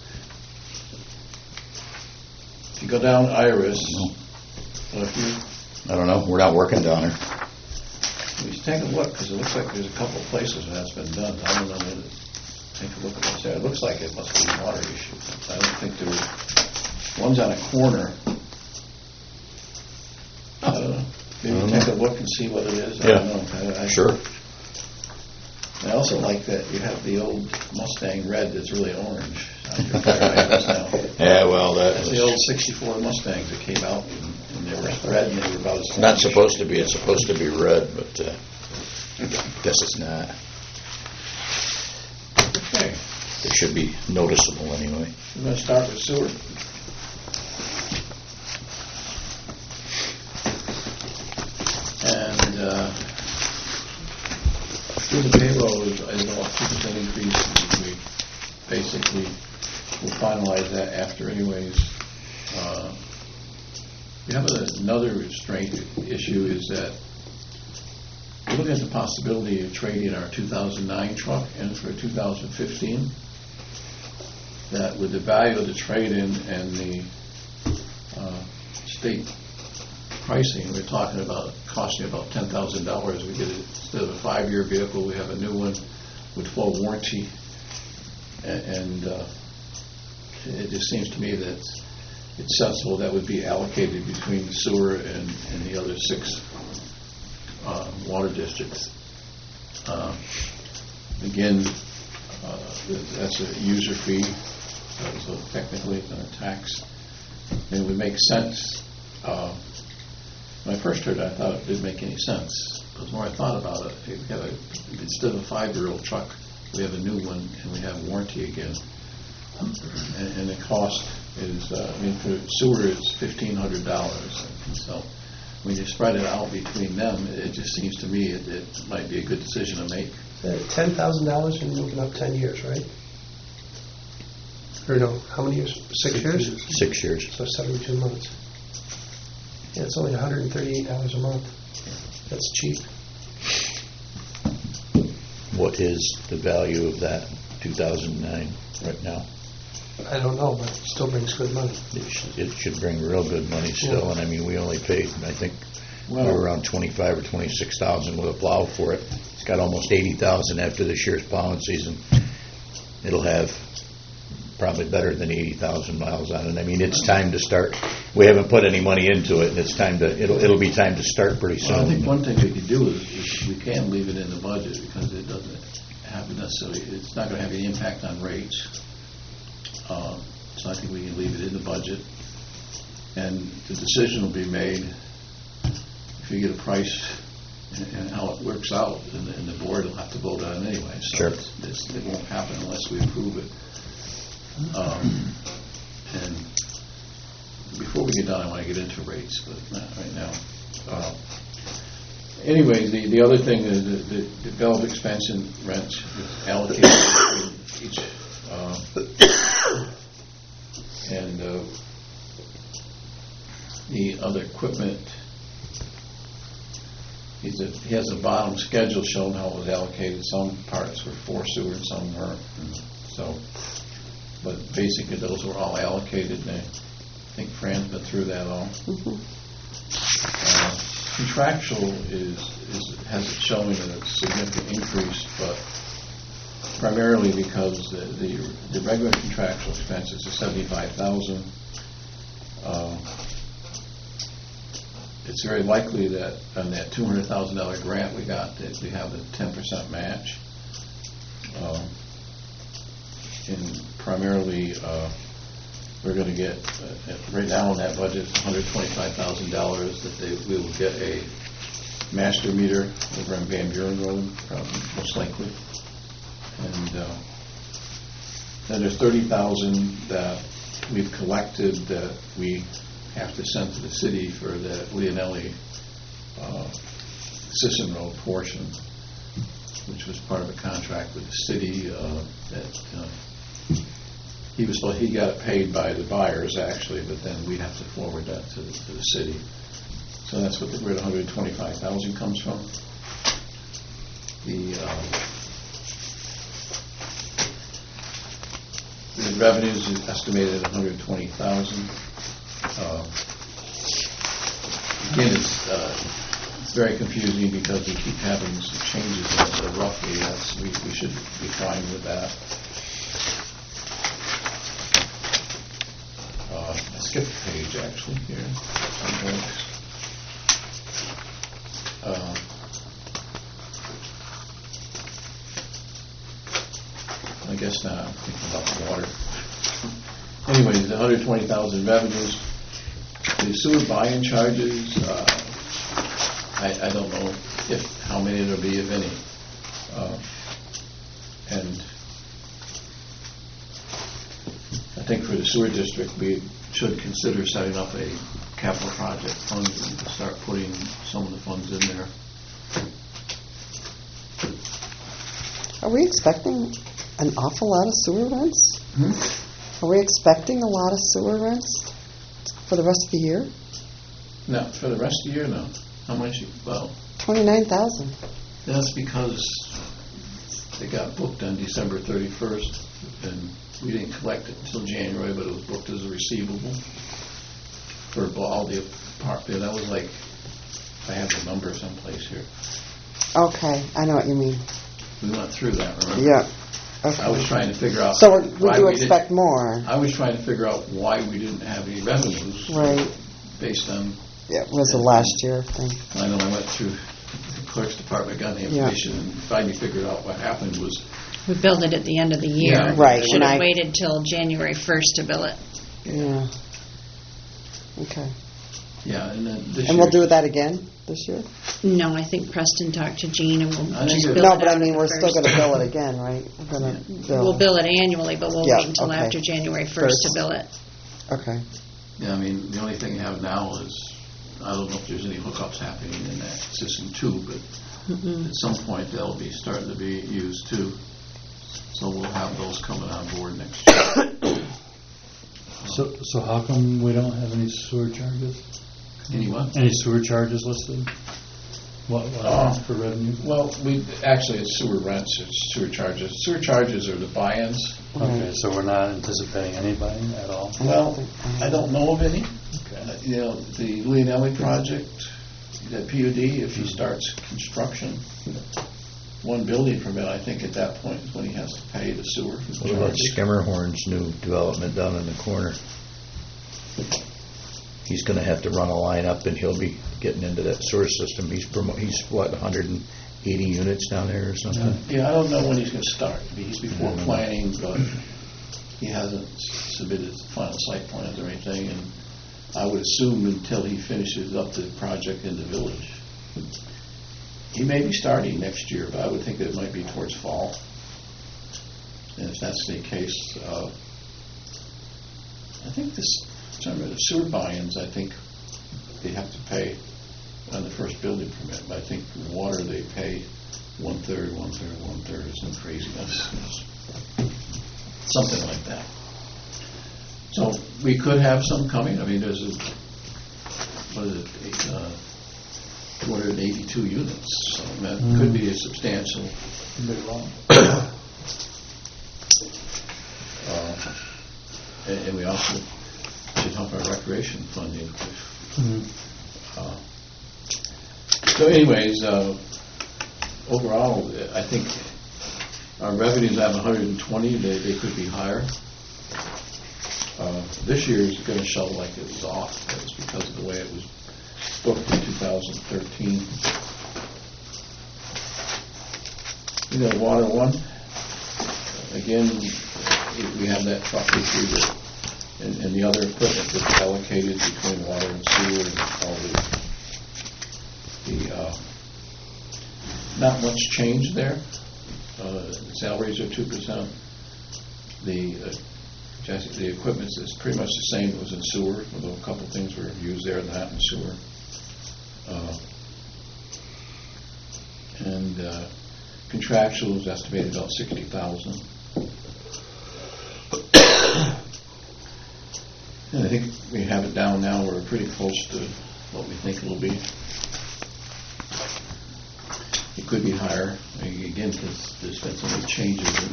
If you go down Iris, well, if you, I don't know. We're not working down there. you just take a look, because it looks like there's a couple of places where that's been done. I don't know, whether- take a look at what's there. It looks like it must be a water issue. I don't think there was, one's on a corner. I don't know. Maybe take a look and see what it is. I don't Yeah. know. I- I- Sure. I also like that you have the old Mustang red that's really orange on your fire hydrants now. Yeah, well, that That's the old was sixty-four Mustangs that came out, and and they were red, and they were about as... not supposed to be. It's supposed to be red, but uh, guess it's not. Okay, It should be noticeable anyway. we're going to start with sewer. And uh, through the payroll is is about two percent increase, and we basically will finalize that after anyways. Uh, We have another restraint issue is that we're looking at the possibility of trading our two thousand nine truck in for a two thousand fifteen. That with the value of the trade-in and the uh, state pricing, we're talking about costing about ten thousand dollars. We get it, instead of a five-year vehicle, we have a new one with full warranty. A- And uh, it just seems to me that it's sensible that would be allocated between the sewer and, and the other six uh, water districts. Uh, Again, uh, that's a user fee, so technically it's not a tax. And it would make sense. Uh, When I first heard it, I thought it didn't make any sense. But the more I thought about it, we have a, instead of a five-year-old truck, we have a new one, and we have warranty again. And, and the cost is, uh, I mean, for sewer, it's fifteen hundred dollars. So when you spread it out between them, it just seems to me it, it might be a good decision to make. Uh, ten thousand dollars and looking up ten years, right? Or no, how many years? Six years? Six years. So seventy-two months. Yeah, it's only one hundred thirty-eight dollars a month. That's cheap. What is the value of that two thousand nine right now? I don't know, but it still brings good money. It should, it should bring real good money still, Yeah. and I mean, we only paid, I think, Well- we were around twenty-five or twenty-six thousand with a plow for it. It's got almost eighty thousand after this year's plowing season. It'll have probably better than eighty thousand miles on it. I mean, it's time to start. We haven't put any money into it, and it's time to, it'll, it'll be time to start pretty soon. Well, I think one thing we could do is, is we can leave it in the budget because it doesn't have necessarily, it's not going to have any impact on rates. Uh, so I think we can leave it in the budget. And the decision will be made if you get a price and, and how it works out, and the, and the board will have to vote on it anyway. So Sure. it's, it's, it won't happen unless we approve it. Um, and before we get done, I want to get into rates, but not right now. Uh, anyway, the, the other thing is the, the developed expansion rents is allocated to each, uh, and uh, the other equipment. He's a, he has a bottom schedule showing how it was allocated. Some parts were for sewer, and some weren't. So. But basically, those were all allocated, and I think Fran's been through that all. Mm-hmm. Uh, contractual is, is has it showing a significant increase, but primarily because the the, the regular contractual expenses are seventy-five thousand. Uh, it's very likely that on that two hundred thousand dollar grant we got, that we have a ten percent match. Uh, And primarily, uh, we're going to get, uh, right now in that budget, one hundred twenty-five thousand dollars that they, we will get a master meter over on Van Buren Road, probably, most likely. And uh, then there's thirty thousand dollars that we've collected that we have to send to the city for the Leonelli uh, Sisson Road portion, which was part of a contract with the city uh, that uh, he was he got it paid by the buyers actually, but then we have to forward that to the, to the city. So that's what the where the one hundred twenty-five thousand comes from. The uh, the revenues is estimated at one hundred twenty thousand. Uh, again, it's uh, it's very confusing because we keep having some changes in it, but roughly that's we, we should be fine with that. Uh, I skipped a page actually here. Uh, I guess not. I'm thinking about the water. Anyways, the one hundred twenty thousand revenues. The sewer buy-in charges, uh, I, I don't know if how many there'll be, if any. Uh, and I think for the sewer district, we should consider setting up a capital project fund and start putting some of the funds in there. Are we expecting an awful lot of sewer rents? Hmm? Are we expecting a lot of sewer rents for the rest of the year? No, for the rest of the year, no. How much? You, well, twenty-nine thousand. that's because they got booked on December thirty-first, and we didn't collect it until January, but it was booked as a receivable for all the part. That was like, I have the number someplace here. Okay, I know what you mean. We went through that, remember? Yeah. Okay. I was trying to figure out. So we're- we why do didn't- expect more. I was trying to figure out why we didn't have any revenues. Right. Based on, Yeah, it was a last year thing. I know I went through the clerk's department got the Yeah. information and finally figured out what happened was, We billed it at the end of the year. Yeah. Right, Should and have I- waited till January first to bill it. Yeah. Okay. yeah, and then this And we'll year's- do that again this year? No, I think Preston talked to Gene and I we'll think just it- bill No, it but I out mean, at we're the still first. going to bill it again, right? We're going to bill. We'll bill it annually, but we'll Yeah, wait until okay. after January first First. to bill it. Okay. Yeah, I mean, the only thing you have now is, I don't know if there's any hookups happening in that system too, but Mm-mm. at some point they'll be starting to be used too. So we'll have those coming on board next year. So, so how come we don't have any sewer charges? Anyone? Any sewer charges listed? What, what Uh, for revenue? Well, we, actually, it's sewer rents, it's sewer charges. Sewer charges are the buy-ins. Okay, so we're not anticipating any buying at all? Well, I don't know of any. Okay. Uh, You know, the Leonelli project, that P U D, if he starts construction, one building permit, I think at that point is when he has to pay the sewer What about charges. Skimmerhorn's new development down in the corner? He's gonna have to run a line up and he'll be getting into that sewer system. He's, promo- he's what, one hundred eighty units down there or something? Yeah, I don't know when he's going to start. He's before Mhm. planning, but he hasn't submitted final site plans or anything, and I would assume until he finishes up the project in the village. He may be starting next year, but I would think that it might be towards fall. And if that's the case, uh, I think this, some of the sewer buy-ins, I think they have to pay on the first building permit, but I think the water they pay one-third, one-third, one-third, or some craziness. Something like that. So we could have some coming. I mean, there's a, what is it, eight, uh, two hundred eighty-two units, so that could be a substantial. uh, and, and we also should help our recreation funding. Mhm. Uh, So anyways, uh, overall, I think our revenues at one hundred twenty, they, they could be higher. Uh, This year is going to show like it was off. That's because of the way it was booked in two thousand thirteen. You know, Water One, again, we have that truck issue that, and, and the other equipment that's allocated between water and sewer and all the The, uh, not much change there. Uh, Salaries are two percent. The, uh, just- the equipment is pretty much the same as in sewer, although a couple things were used there, not in sewer. Uh, And uh, contractual is estimated about sixty thousand. And I think we have it down now, we're pretty close to what we think it'll be. It could be higher, I mean, again, because there's been so many changes. And,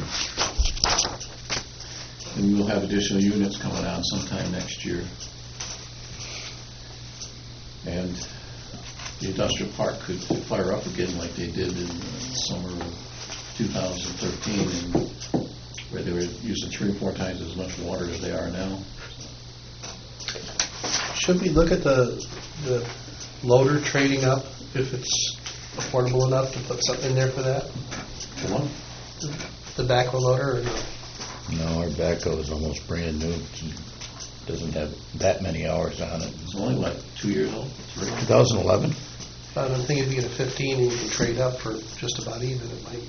and we'll have additional units coming on sometime next year. And the industrial park could fire up again like they did in the summer of two thousand thirteen, and where they were using three or four times as much water as they are now. Should we look at the, the loader trading up, if it's affordable enough to put something in there for that? The one? The backhoe loader, or no? No, our backhoe is almost brand new. It doesn't have that many hours on it. It's only, what, two years old? Three? twenty eleven? But I'm thinking if you get a fifteen and you can trade up for just about even, it might,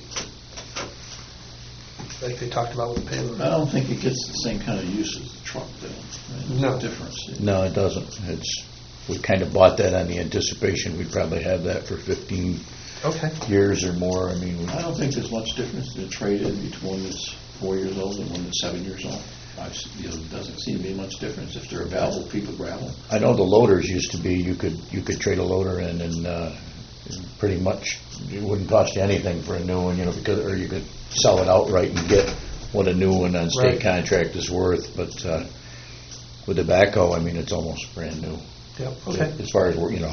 like they talked about with the payload. I don't think it gets the same kind of use as the truck, though. Right? There's No. a difference. No, it doesn't. It's, we kind of bought that on the anticipation we'd probably have that for fifteen Okay. years or more. I mean, we- I don't think there's much difference in the trade-in between one that's four years old and one that's seven years old. I've, s- you know, it doesn't seem to be much difference. If they're available, people grab them. I know the loaders used to be, you could, you could trade a loader in and, uh, pretty much, it wouldn't cost you anything for a new one, you know, because, or you could sell it outright and get what a new one on state Right. contract is worth, but, uh, with the backhoe, I mean, it's almost brand new. Yep, okay. As far as, we're you know,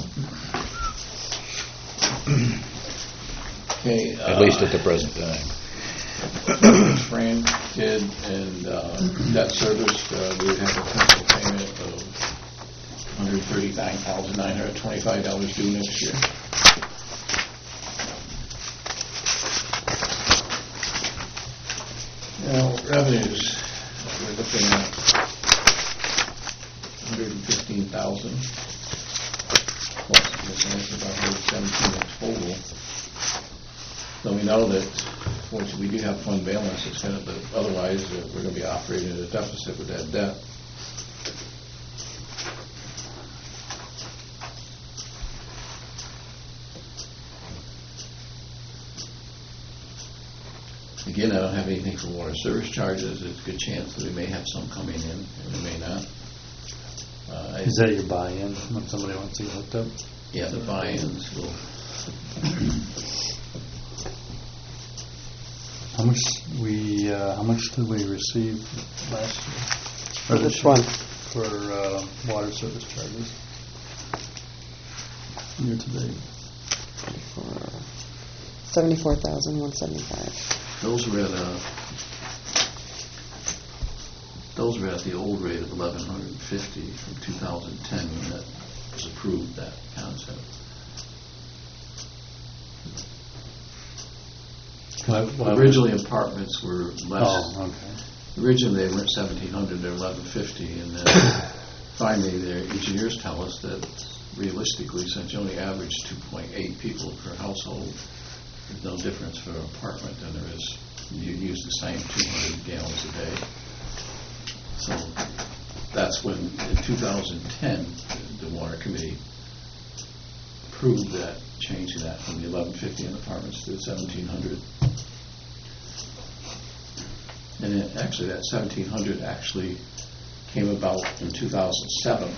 Okay. at least at the present time. Fran did, and uh, debt service, uh, we would have a principal payment of one hundred thirty-nine thousand nine hundred twenty-five dollars due next year. Revenues, we're looking at one hundred fifteen thousand. Plus, there's about one hundred seventeen in total. So we know that, fortunately, we do have fund balance. It's kind of, the, otherwise, uh, we're going to be operating at a deficit with that debt. Again, I don't have anything for water service charges. There's a good chance that we may have some coming in, and we may not. Uh, Is that your buy-in when somebody wants to get hooked up? Yeah, the buy-ins will. How much we, uh, how much did we receive last year? Or this Which year? one? For uh, water service charges. Year to date. Seventy-four thousand one seventy-five. Those were at uh, those were at the old rate of eleven fifty from two thousand ten when that was approved, that concept. Why- why would- Originally, apartments were less. Oh, okay. Originally, they weren't seventeen hundred; they're eleven fifty, and then finally, their engineers tell us that realistically, since you only average two point eight people per household, there's no difference for an apartment than there is. You use the same two hundred gallons a day. So that's when, in two thousand ten, the Water Committee approved that, changing that from the eleven fifty in apartments to the seventeen hundred. And it, actually, that seventeen hundred actually came about in two thousand seven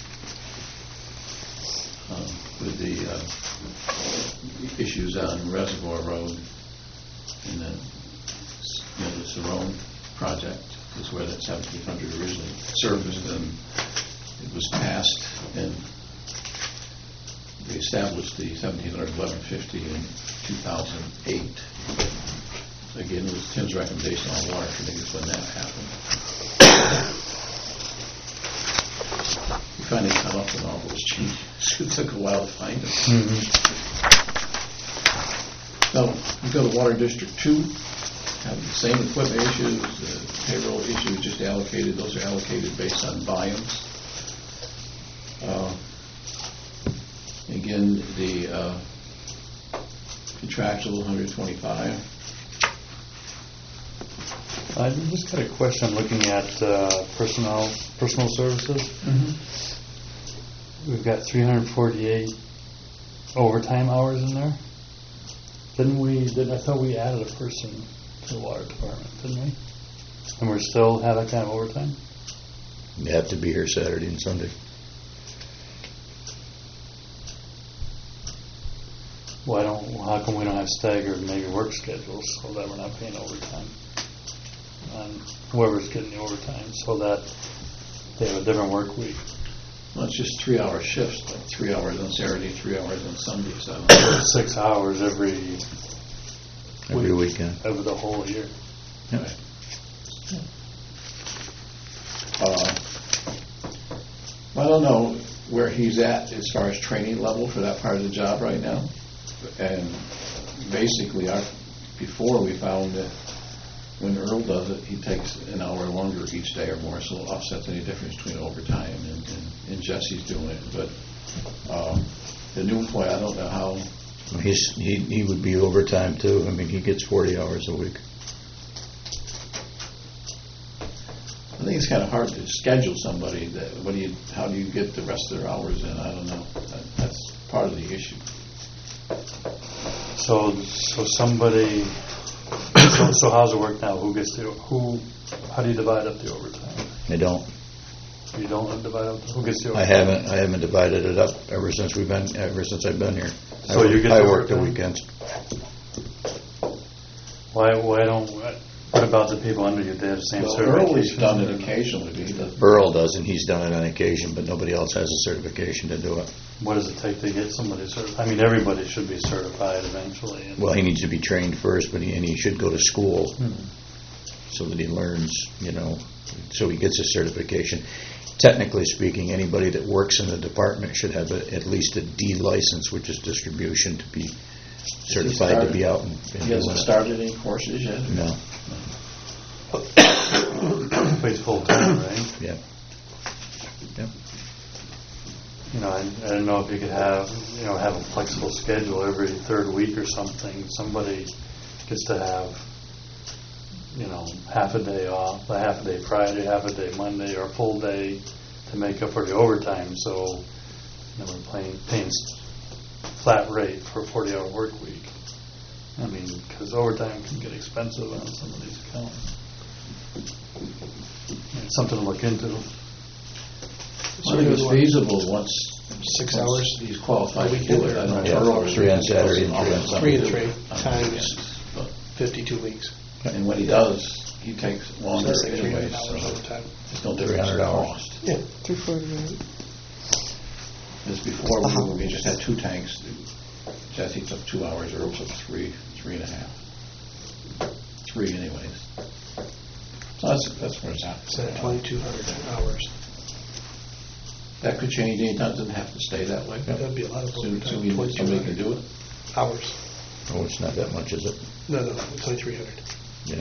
um, with the uh, issues on Reservoir Road, and then you know, the Cerrone project is where that seventeen hundred originally surfaced, and it was passed, and we established the seventeen hundred eleven fifty in two thousand eight. Again, it was Tim's recommendation on water committee when that happened. We finally come up with all those changes. It took a while to find them. Mm-hmm. So we go to Water District Two. Have the same equipment issues, the payroll issues just allocated. Those are allocated based on volumes. Uh, again, the uh, contractual one hundred twenty-five. I just got a question. Looking at uh, personnel, personal services. Mm-hmm. We've got three hundred forty-eight overtime hours in there. Didn't we? Did I thought we added a person to the water department? Didn't we? And we're still have that kind of overtime. You have to be here Saturday and Sunday. Why don't? How come we don't have staggered maybe work schedules so that we're not paying overtime on whoever's getting the overtime, so that they have a different work week? Well, it's just three-hour shifts, like three hours on Saturday, three hours on Sunday. So I don't know. Six hours every Every weekend. over the whole year. Anyway. Uh, I don't know where he's at as far as training level for that part of the job right now. And basically, our, before we found that when Earl does it, he takes an hour longer each day or more, so it offsets any difference between overtime and, and, and Jesse's doing it. But um, the new employee, I don't know how. He's, he, he would be overtime too. I mean, he gets forty hours a week. I think it's kind of hard to schedule somebody that. What do you? How do you get the rest of their hours in? I don't know. That, that's part of the issue. So, so somebody. So, so how's it work now? Who gets the who? How do you divide up the overtime? I don't. You don't divide up. Who gets the overtime? I haven't. I haven't divided it up ever since we've been. Ever since I've been here. So I, you get I the work the overtime? weekends. Why? Why don't? What about the people under you? They have the same Well, certification. Earl has done it occasionally, but he doesn't. Earl does, and he's done it on occasion, but nobody else has a certification to do it. What does it take to get somebody certified? I mean, everybody should be certified eventually. And Well, he needs to be trained first, but he, and he should go to school Hmm. so that he learns, you know, so he gets a certification. Technically speaking, anybody that works in the department should have a, at least a D license, which is distribution, to be certified to be out and, and He hasn't doing it. started any courses yet? No. Pays full time, right? Yeah. Yep. You know, I, I don't know if you could have, you know, have a flexible schedule every third week or something. Somebody gets to have, you know, half a day off, a half a day Friday, half a day Monday, or a full day to make up for the overtime. So, you know, we're paying, paying flat rate for a forty-hour work week. I mean, because overtime can get expensive on some of these accounts. It's something to look into. I think it's feasible once. Six once hours. He's qualified A to week do in it. there. I don't Yeah, know. three on Saturday and three on Sunday. Three and three On times weekends, but- fifty-two weeks. And when he does, he takes So longer that's like three anyway, hundred so dollars overtime. there's no difference in three hundred hours. cost. Yeah. three forty-eight. As before, we we just had two tanks. Jesse took two hours, Earl took three, three and a half. Three anyways. So that's, that's where it's at. It's at twenty-two hundred hours. That could change anytime, it doesn't have to stay that way. That'd be a lot of Soon, overtime. soon we- somebody can do it. Hours. Oh, it's not that much, is it? No, no, twenty-three hundred. Yeah.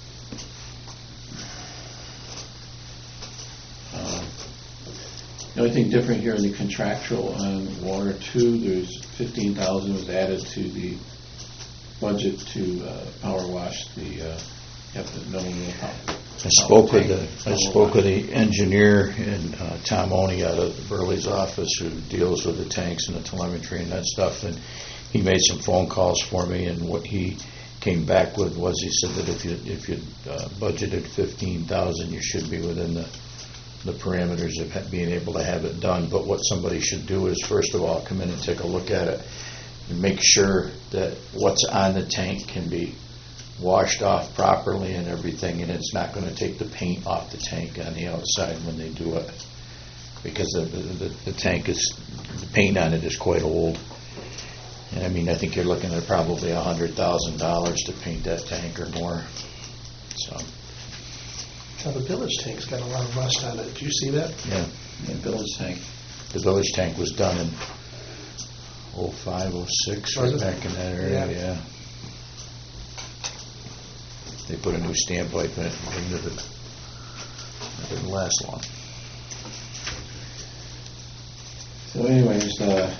Um, The only thing different here in the contractual on water two, there's fifteen thousand was added to the budget to uh, power wash the, uh, you have to know the power. I spoke with the, I spoke with the engineer and uh, Tom Oney out of Burley's office who deals with the tanks and the telemetry and that stuff, and he made some phone calls for me, and what he came back with was he said that if you, if you uh, budgeted fifteen thousand, you should be within the, the parameters of ha- being able to have it done. But what somebody should do is, first of all, come in and take a look at it and make sure that what's on the tank can be washed off properly and everything, and it's not going to take the paint off the tank on the outside when they do it, because the, the, the tank is, the paint on it is quite old. And I mean, I think you're looking at probably a hundred thousand dollars to paint that tank or more. So, Now, the village tank's got a lot of rust on it. Do you see that? yeah, Yeah, village tank. the village tank was done in oh five, oh six, Was right it? back in that area, Yeah. yeah. They put a new standpipe in it and it didn't, it didn't last long. So anyways, uh,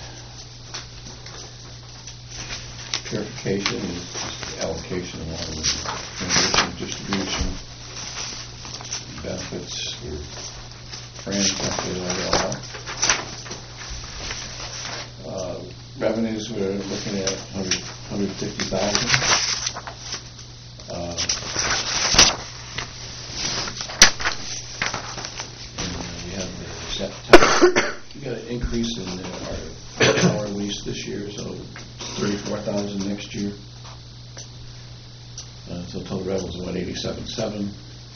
purification is just allocation of water, transmission, distribution, benefits, or Fran calculated that all out. Uh, Revenues, we're looking at one hundred, one hundred fifty thousand. Uh, and then we have the set tax. We got an increase in the- our power lease this year, so thirty-four thousand next year. Uh, so total revenue is one eighty-seven seven.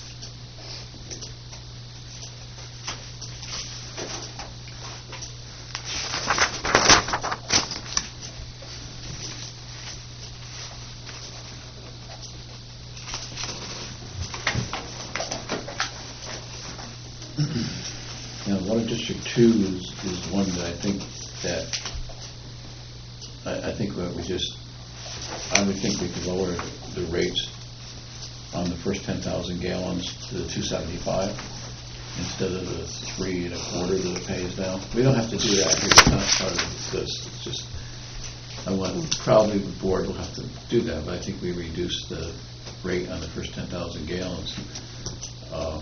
Now, Water District Two is, is one that I think that, I, I think that we just, I would think we could lower the rates on the first ten thousand gallons to the two seventy-five instead of the three and a quarter that it pays now. We don't have to do that here, it's not part of this, it's just, I want, probably the board will have to do that, but I think we reduce the rate on the first ten thousand gallons. Uh,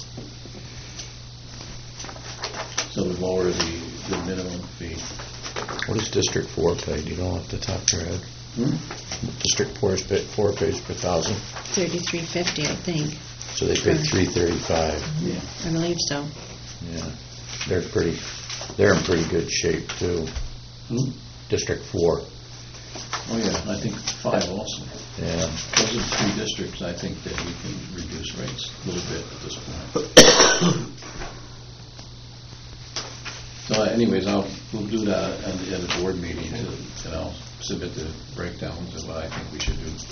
So we lower the, the minimum fee. What does District Four pay? Do you know off the top of your head? Hmm? District Four is pa- four pays per thousand, Thirty-three fifty, I think. so they pay three thirty-five. Yeah. I believe so. Yeah, they're pretty, they're in pretty good shape too. Hmm? District Four, Oh, yeah, I think five also. yeah. Those are the three districts, I think that we can reduce rates a little bit at this point. So anyways, I'll, we'll do that at the, at the board meeting, to, and I'll submit the breakdowns of what I think we should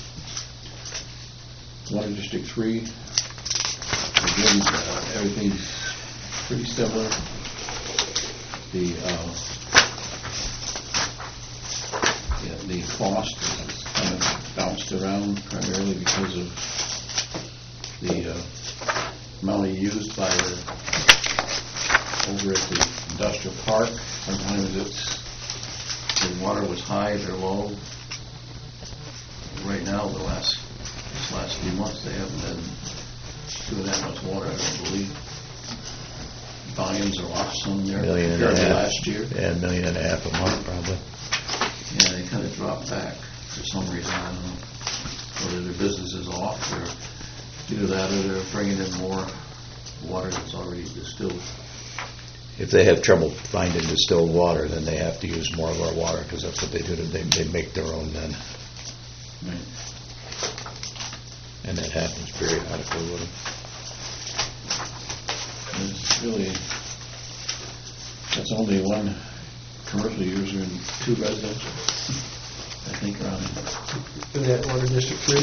do. Water District Three, again, uh, everything's pretty similar. The, uh, yeah, the cost is kind of bounced around primarily because of the uh, amount used by the, over at the industrial park. Sometimes it's, the water was high, they're low. Right now, the last, this last few months, they haven't been doing that much water, I don't believe. Volumes are off some there Million and a compared to half. last year. Yeah, a million and a half a month, probably. Yeah, they kind of dropped back for some reason. I don't know whether their business is off or either that or they're bringing in more water that's already distilled. If they have trouble finding distilled water, then they have to use more of our water, because that's what they do. They, they make their own then. Right. And that happens periodically with them. It's really, that's only one commercial user and two residential, I think, around here. In that Water District Three?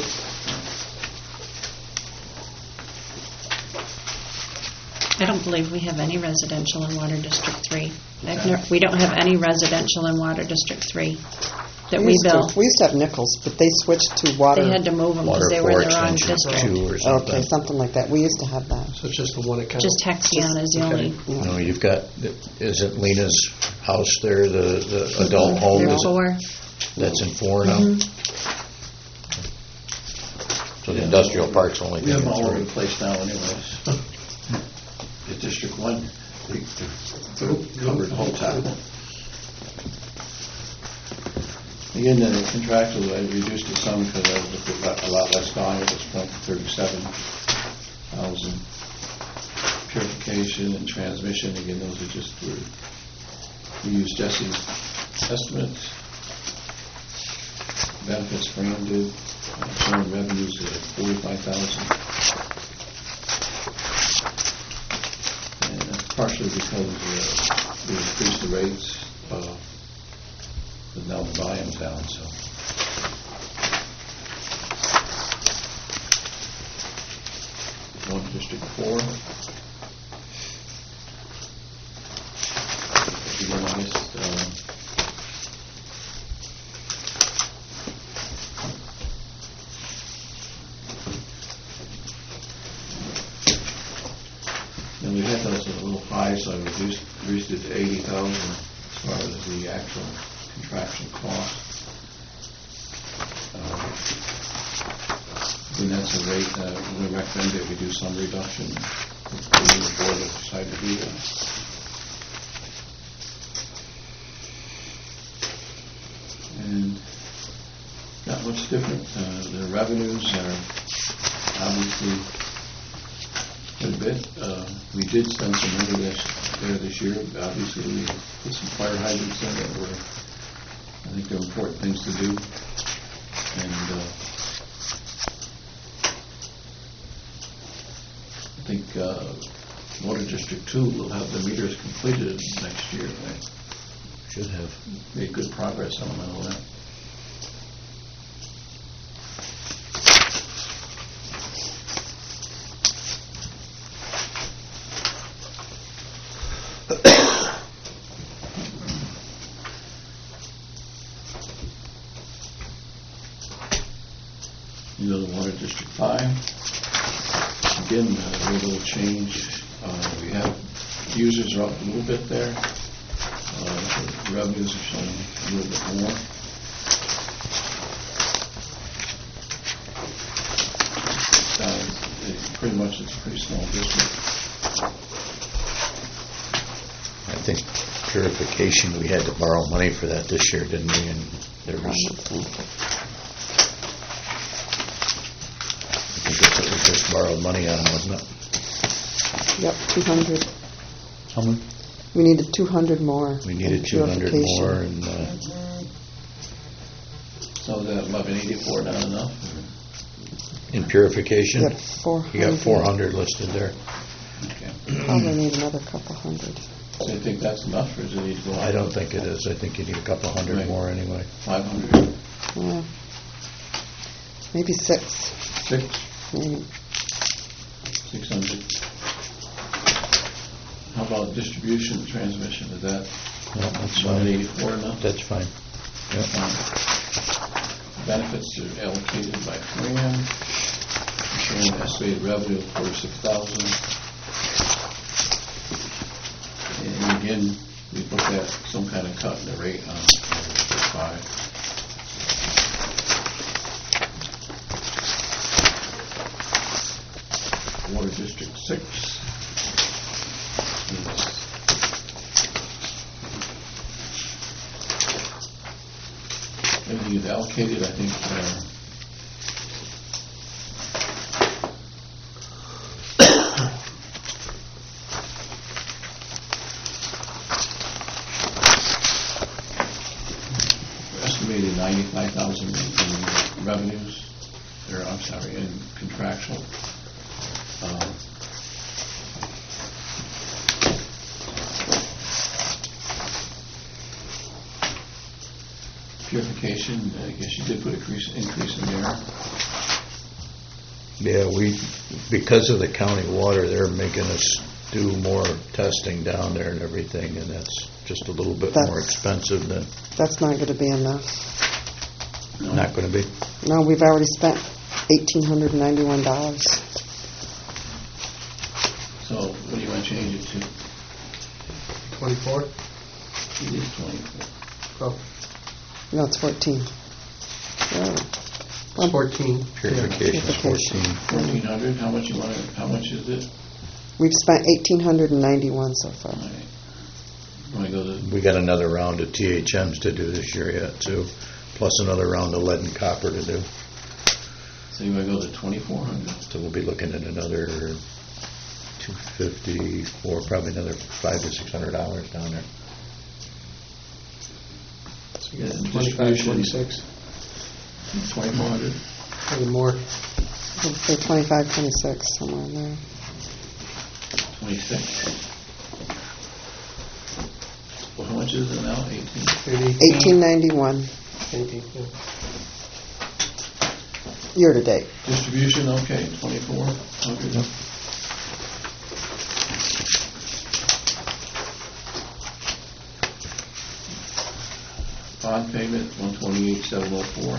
I don't believe we have any residential in Water District Three. I've never, we don't have any residential in Water District Three that we used to- bill. We used to have Nichols, but they switched to water. They had to move them because Water they were four in the wrong extension district. two or something. Okay, something like that. We used to have that. So it's just the one account? Just Texion is the Okay. only. Yeah. No, you've got, isn't Lena's house there, the, the adult home? There is- four. That's in four now? Mhm. So the industrial park's only We have taking them all over three. the place now anyways. The District One, we covered the whole town. Again, the contractual, I reduced it some because I was a lot- a lot less volume, it was point thirty-seven thousand. Purification and transmission, again, those are just, we we use Jesse's estimates. Benefits Fran did, uh, showing revenues at forty-five thousand. And that's partially because uh, we increased the rates, uh, but now the volume's down, so. One District Four. Again, I missed, uh, and we had those a little high, so I reduced, reduced it to eighty thousand as far as the actual contraction cost. Uh, And that's a rate that we recommend that we do some reduction, if the board will decide to do that. And not much different. Uh, the revenues are obviously quite a bit. Uh, we did spend some money this, there this year. Obviously, we put some fire hydrants in that were, I think, they're important things to do. And uh, I think uh, Water District Two will have the meters completed next year. Right? Should have. Made good progress on all that. You know, the Water District Five. Again, uh, a little change. Uh, we have users are up a little bit there. Uh, the revenues are showing a little bit more. Uh, it, pretty much, it's a pretty small district. I think purification, we had to borrow money for that this year, didn't we? And there was, I think that's what we just borrowed money on, wasn't it? Yep, two hundred. How many? We needed two hundred more. We needed in two hundred purification. more, and uh, So is that eleven eighty-four not enough? in purification, You got four hundred. you got four hundred listed there. Okay. Probably need another couple hundred. So you think that's enough, or does it need to go up? I don't think it is. I think you need a couple hundred Right. more anyway. Five hundred? Yeah. Maybe six. Six? Maybe. Six hundred. How about distribution and transmission? Is that No, that's eleven fine. eighty-four enough? That's fine. Yep. Fine. Benefits are allocated by Fran. showing estimated revenue of forty-six thousand. And again, we looked at some kind of cut in the rate on District five. Water District six is everything is allocated, I think, uh, estimated ninety-five thousand in revenues, or I'm sorry, in contractual. Uh, Purification, I guess you did put a increase, increase in there. Yeah, we, because of the county water, they're making us do more testing down there and everything, and that's just a little bit more That's- expensive than, That's not going to be enough. No. not going to be. No, we've already spent eighteen hundred ninety-one dollars. So what do you want to change it to? Twenty-four? It is twenty-four. Oh, No, it's fourteen. Yeah. it's fourteen. Purification is Purification. fourteen. Fourteen hundred, how much you want to, how much is it? We've spent eighteen hundred ninety-one so far. All right. Want to go to, We got another round of T H Ms to do this year yet, too, plus another round of lead and copper to do. so you want to go to twenty-four hundred? So we'll be looking at another two fifty-four, probably another five to six hundred dollars down there. So you got twenty-five, twenty-six, Twenty-four hundred? maybe more. I'd say twenty-five, twenty-six, somewhere in there. Twenty-six? Well, how much is it now? Eighteen? eighteen ninety-one Eighteen, yeah. year to date. Distribution, okay, twenty-four hundred. Bond payment, one twenty-eight, seven oh four.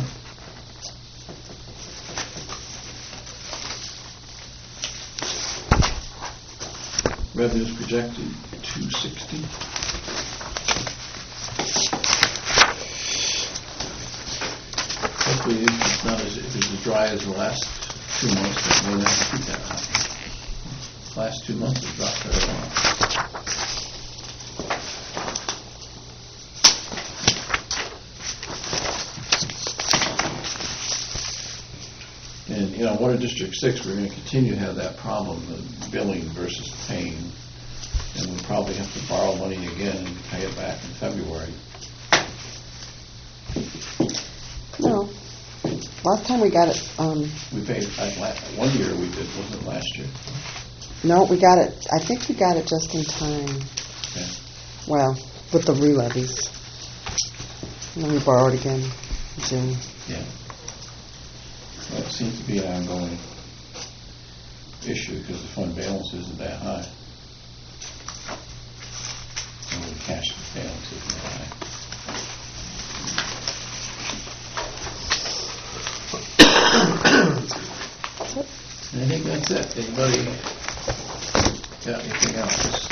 Revenues projected, two sixty. Hopefully it's not as, if it's as dry as the last two months, but we're going to keep that high. Last two months have dropped very well. And, you know, Water District six, we're going to continue to have that problem, the billing versus paying. And we'll probably have to borrow money again and pay it back in February. No. Last time we got it, um, We paid, like, la- one year we did, wasn't it last year? no, we got it, I think we got it just in time. Okay. Well, with the re-levies. And then we borrowed again in June. Yeah. Well, it seems to be an ongoing issue because the fund balance isn't that high. And the cash balance isn't that high. And I think that's it. Anybody got anything else?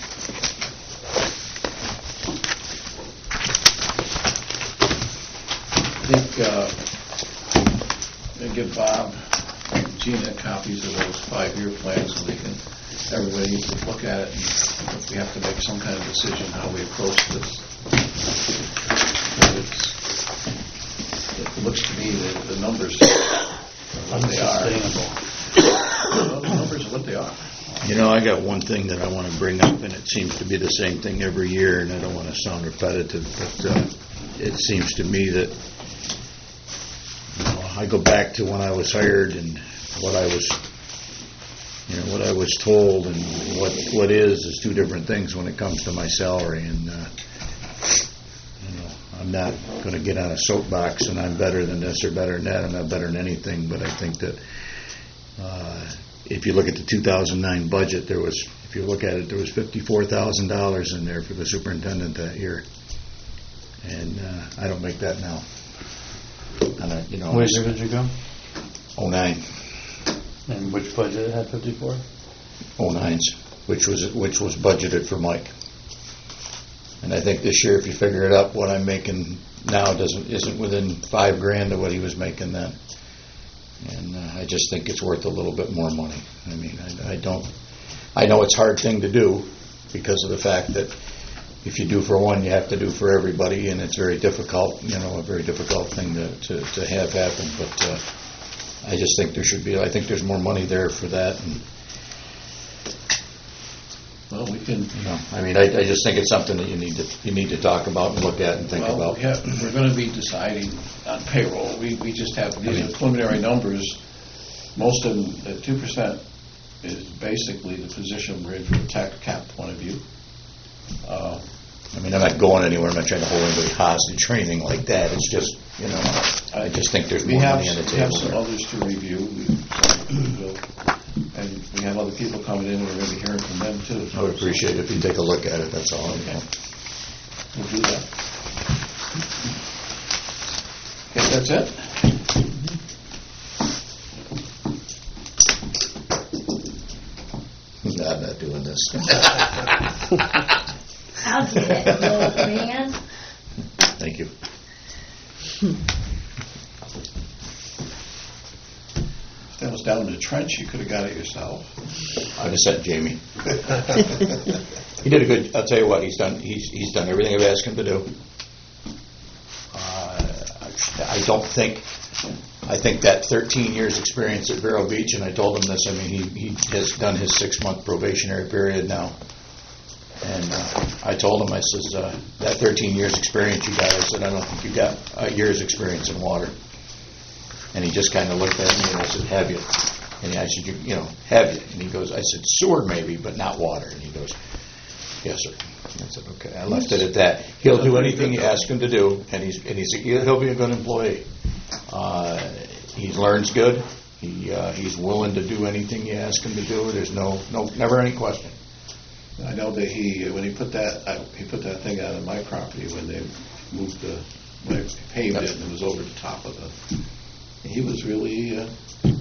I think uh, I'm going to give Bob and Gina copies of those five-year plans so they can, everybody can look at it, and if we have to make some kind of decision how we approach this. But it's, it looks to me that the numbers are what they are. Well, the numbers are what they are. You know, I got one thing that I want to bring up, and it seems to be the same thing every year, and I don't want to sound repetitive, but uh, it seems to me that, you know, I go back to when I was hired and what I was, you know, what I was told, and what what is is two different things when it comes to my salary, and uh, you know, I'm not going to get on a soapbox and I'm better than this or better than that. I'm not better than anything, but I think that uh, if you look at the two thousand nine budget, there was, if you look at it, there was fifty-four thousand dollars in there for the superintendent that year, and uh, I don't make that now. And I, you know, What year did you go? oh nine. And which budget had fifty-four? oh nines, which was, which was budgeted for Mike. And I think this year, if you figure it up, what I'm making now doesn't, isn't within five grand of what he was making then. And uh, I just think it's worth a little bit more money. I mean, I, I don't, I know it's a hard thing to do because of the fact that if you do for one, you have to do for everybody, and it's very difficult, you know, a very difficult thing to, to, to have happen. But uh, I just think there should be, I think there's more money there for that. And, Well, we can, you know, I mean, I, I just think it's something that you need to, you need to talk about and look at and think well, about. yeah, we're going to be deciding on payroll. We, we just have, these are preliminary numbers. Most of them, the two percent is basically the position we're in from a tax cap point of view. Uh, I mean, I'm not going anywhere. I'm not trying to hold anybody hostage or anything like that. It's just, you know, I just think there's We more have, money on the we have table some there. others to review. We- we will- And we have other people coming in, and we're going to be hearing from them too. I would appreciate it if you take a look at it, that's all. You know. We'll do that. Guess that's it? No, I'm not doing this. I'll do it, little man. Thank you. If that was down in the trench, you could have got it yourself. I'd have sent Jamie. He did a good, I'll tell you what, he's done, he's, he's done everything I've asked him to do. Uh, I I don't think, I think that thirteen years' experience at Vero Beach, and I told him this, I mean, he, he has done his six-month probationary period now. And uh, I told him, I says, uh, that thirteen years' experience you got, I said, I don't think you got a year's experience in water. And he just kind of looked at me and I said, have you? And I said, you, you know, have you? And he goes, I said, sewer maybe, but not water. And he goes, yes, sir. I said, okay. I left it at that. He'll do anything you ask him to do, and he's and he's he'll be a good employee. Uh, he learns good. He uh, he's willing to do anything you ask him to do. There's no no never any question. I know that he, when he put that, I- he put that thing out on my property when they moved the, when they paved it, and it was over the top of the, he was really, uh,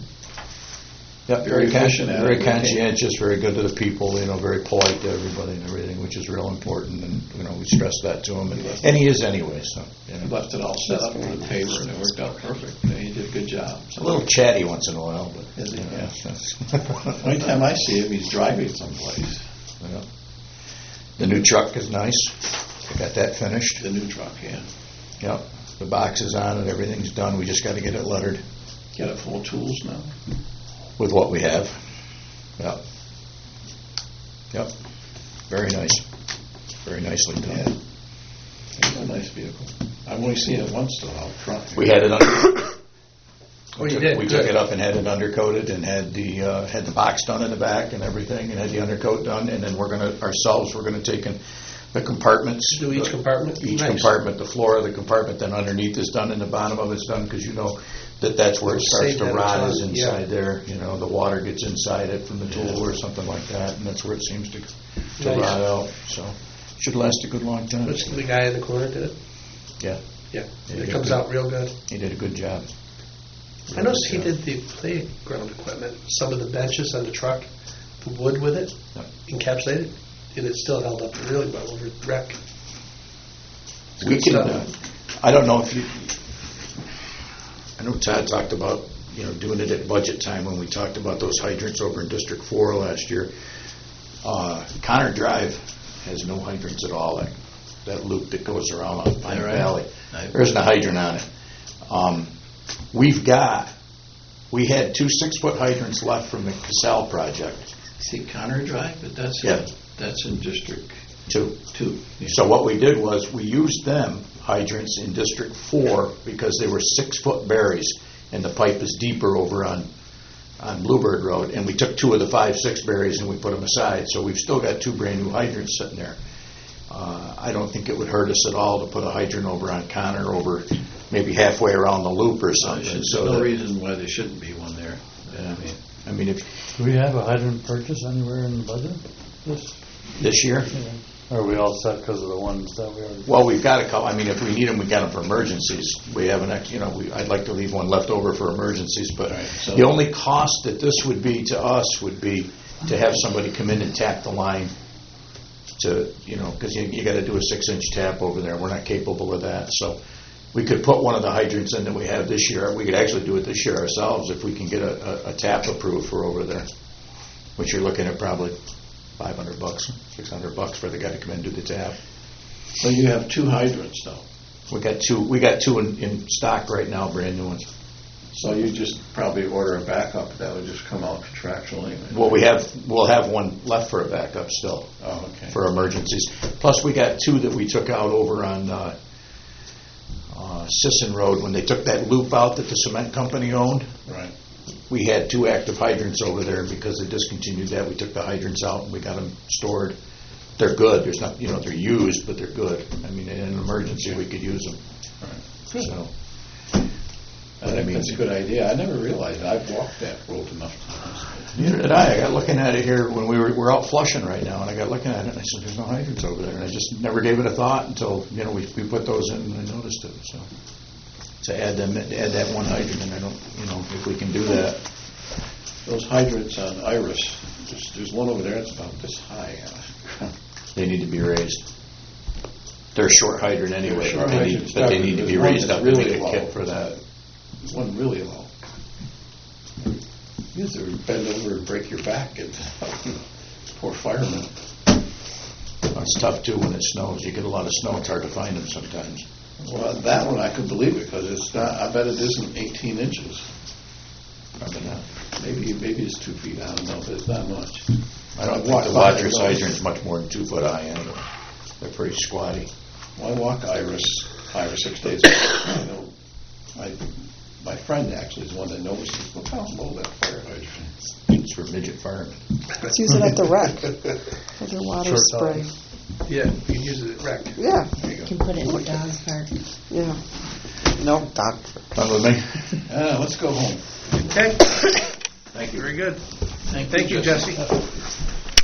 Yep, Very very, con- efficient at it. very conscientious, very good to the people, you know, very polite to everybody and everything, which is real important, and, you know, we stress that to him, and, and he is anyway, so, you he know. left it all set up with the paper, and it worked out perfect. And he did a good job. A little chatty once in a while, but, Is he? you know, yeah, that's- Every time I see him, he's driving someplace, yeah. The new truck is nice, I got that finished, the new truck, yeah. yep, the box is on it, everything's done, we just gotta get it lettered Got it full of tools now. with what we have, yep. Yep, very nice, very nicely Yeah. done. It's a nice vehicle. I've only seen it once though, out front. We had it under. Oh, We you took- did? We took Good. it up and had it undercoated and had the, uh, had the box done in the back and everything, and had the undercoat done, and then we're gonna, ourselves, we're gonna take in the compartments. Do each compartment? Each Nice. compartment, the floor of the compartment, then underneath is done, and the bottom of it's done, because you know that that's where it starts Save to that rot, is time, yeah. inside there, you know, the water gets inside it from the tool or something like that, and that's where it seems to, to Nice. rot out, so, should last a good long time. Which the guy in the corner did it? Yeah, Yeah, Yeah, it he comes did. out real good. he did a good job. I noticed he did the playground equipment, some of the benches on the truck, the wood with it, Yep. encapsulated, and it still held up really well over the wreck. It's We good can, stuff. uh, I don't know if you, I know Todd talked about, you know, doing it at budget time when we talked about those hydrants over in District Four last year. Uh, Connor Drive has no hydrants at all, that, that loop that goes around on Pine Yeah, right. Valley. There isn't a hydrant on it. Um, We've got, we had two six-foot hydrants left from the Casal project, See Connor Drive, but that's, Yeah. that's in District two. Two. So what we did was, we used them hydrants in District Four because they were six-foot berries, and the pipe is deeper over on, on Bluebird Road, and we took two of the five, six berries and we put them aside, so we've still got two brand-new hydrants sitting there. Uh, I don't think it would hurt us at all to put a hydrant over on Connor, over maybe halfway around the loop or There something, should- so There's no that, reason why there shouldn't be one there. I mean, I mean, if, Do we have a hydrant purchase anywhere in the budget? This, this year, Are we all set because of the ones that we already? Well, we've got a couple, I mean, if we need them, we got them for emergencies. We have an, ex you know, we, I'd like to leave one left over for emergencies, but Right, so- the only cost that this would be to us would be to have somebody come in and tap the line to, you know, because you, you got to do a six-inch tap over there. We're not capable of that, so we could put one of the hydrants in that we have this year. We could actually do it this year ourselves if we can get a, a, a tap approved for over there, which you're looking at probably five hundred bucks, six hundred bucks for the guy to come in and do the tap. So you have two hydrants though. We got two. We got two in, in stock right now, brand new ones. So you just probably order a backup that would just come out contractual anyway. Well, we have we'll have one left for a backup still Oh, okay. for emergencies. Plus, we got two that we took out over on uh, uh, Sisson Road when they took that loop out that the cement company owned. Right. We had two active hydrants over there because they discontinued that. We took the hydrants out and we got them stored. They're good. There's not, you know, they're used, but they're good. I mean, in an emergency, we could use them. Right. So. I think that's a good idea. I never realized it. I've walked that road enough times. Neither did I. I got looking at it here when we were we're out flushing right now, and I got looking at it and I said, "There's no hydrants over there," and I just never gave it a thought until you know we we put those in and I noticed it. So to add them, to add that one hydrant, and I don't, you know, if we can do that. Those hydrants on Iris, there's, there's one over there that's about this high. They need to be raised. They're a short hydrant anyway, Short but, they need, hydrants, but they need to be there's one raised that's up and really get a low. kit for that. There's one really low. You have to bend over and break your back, and poor firemen. It's tough too when it snows. You get a lot of snow. It's hard to find them sometimes. Well, that one I could believe it because it's not. I bet it isn't eighteen inches. Probably not. Maybe maybe it's two feet. I don't know, but it's not much. I don't I think walk the by Watrous those. hydrant's much more than two foot high anyway. They're pretty squatty. Well, I walk Iris five or six days a week. I know, my, my friend actually is the one that knows. He says, "Well, tell us about that fire hydrant." It's for midget firemen. Let's use it at the rec for their water Short spray. Yeah, you can use it at rec. Yeah, You can put it in the dog park. yeah. No, doc. Fine with me? Ah, let's go home. Okay, Thank you. very good. Thank, Thank you, Jesse.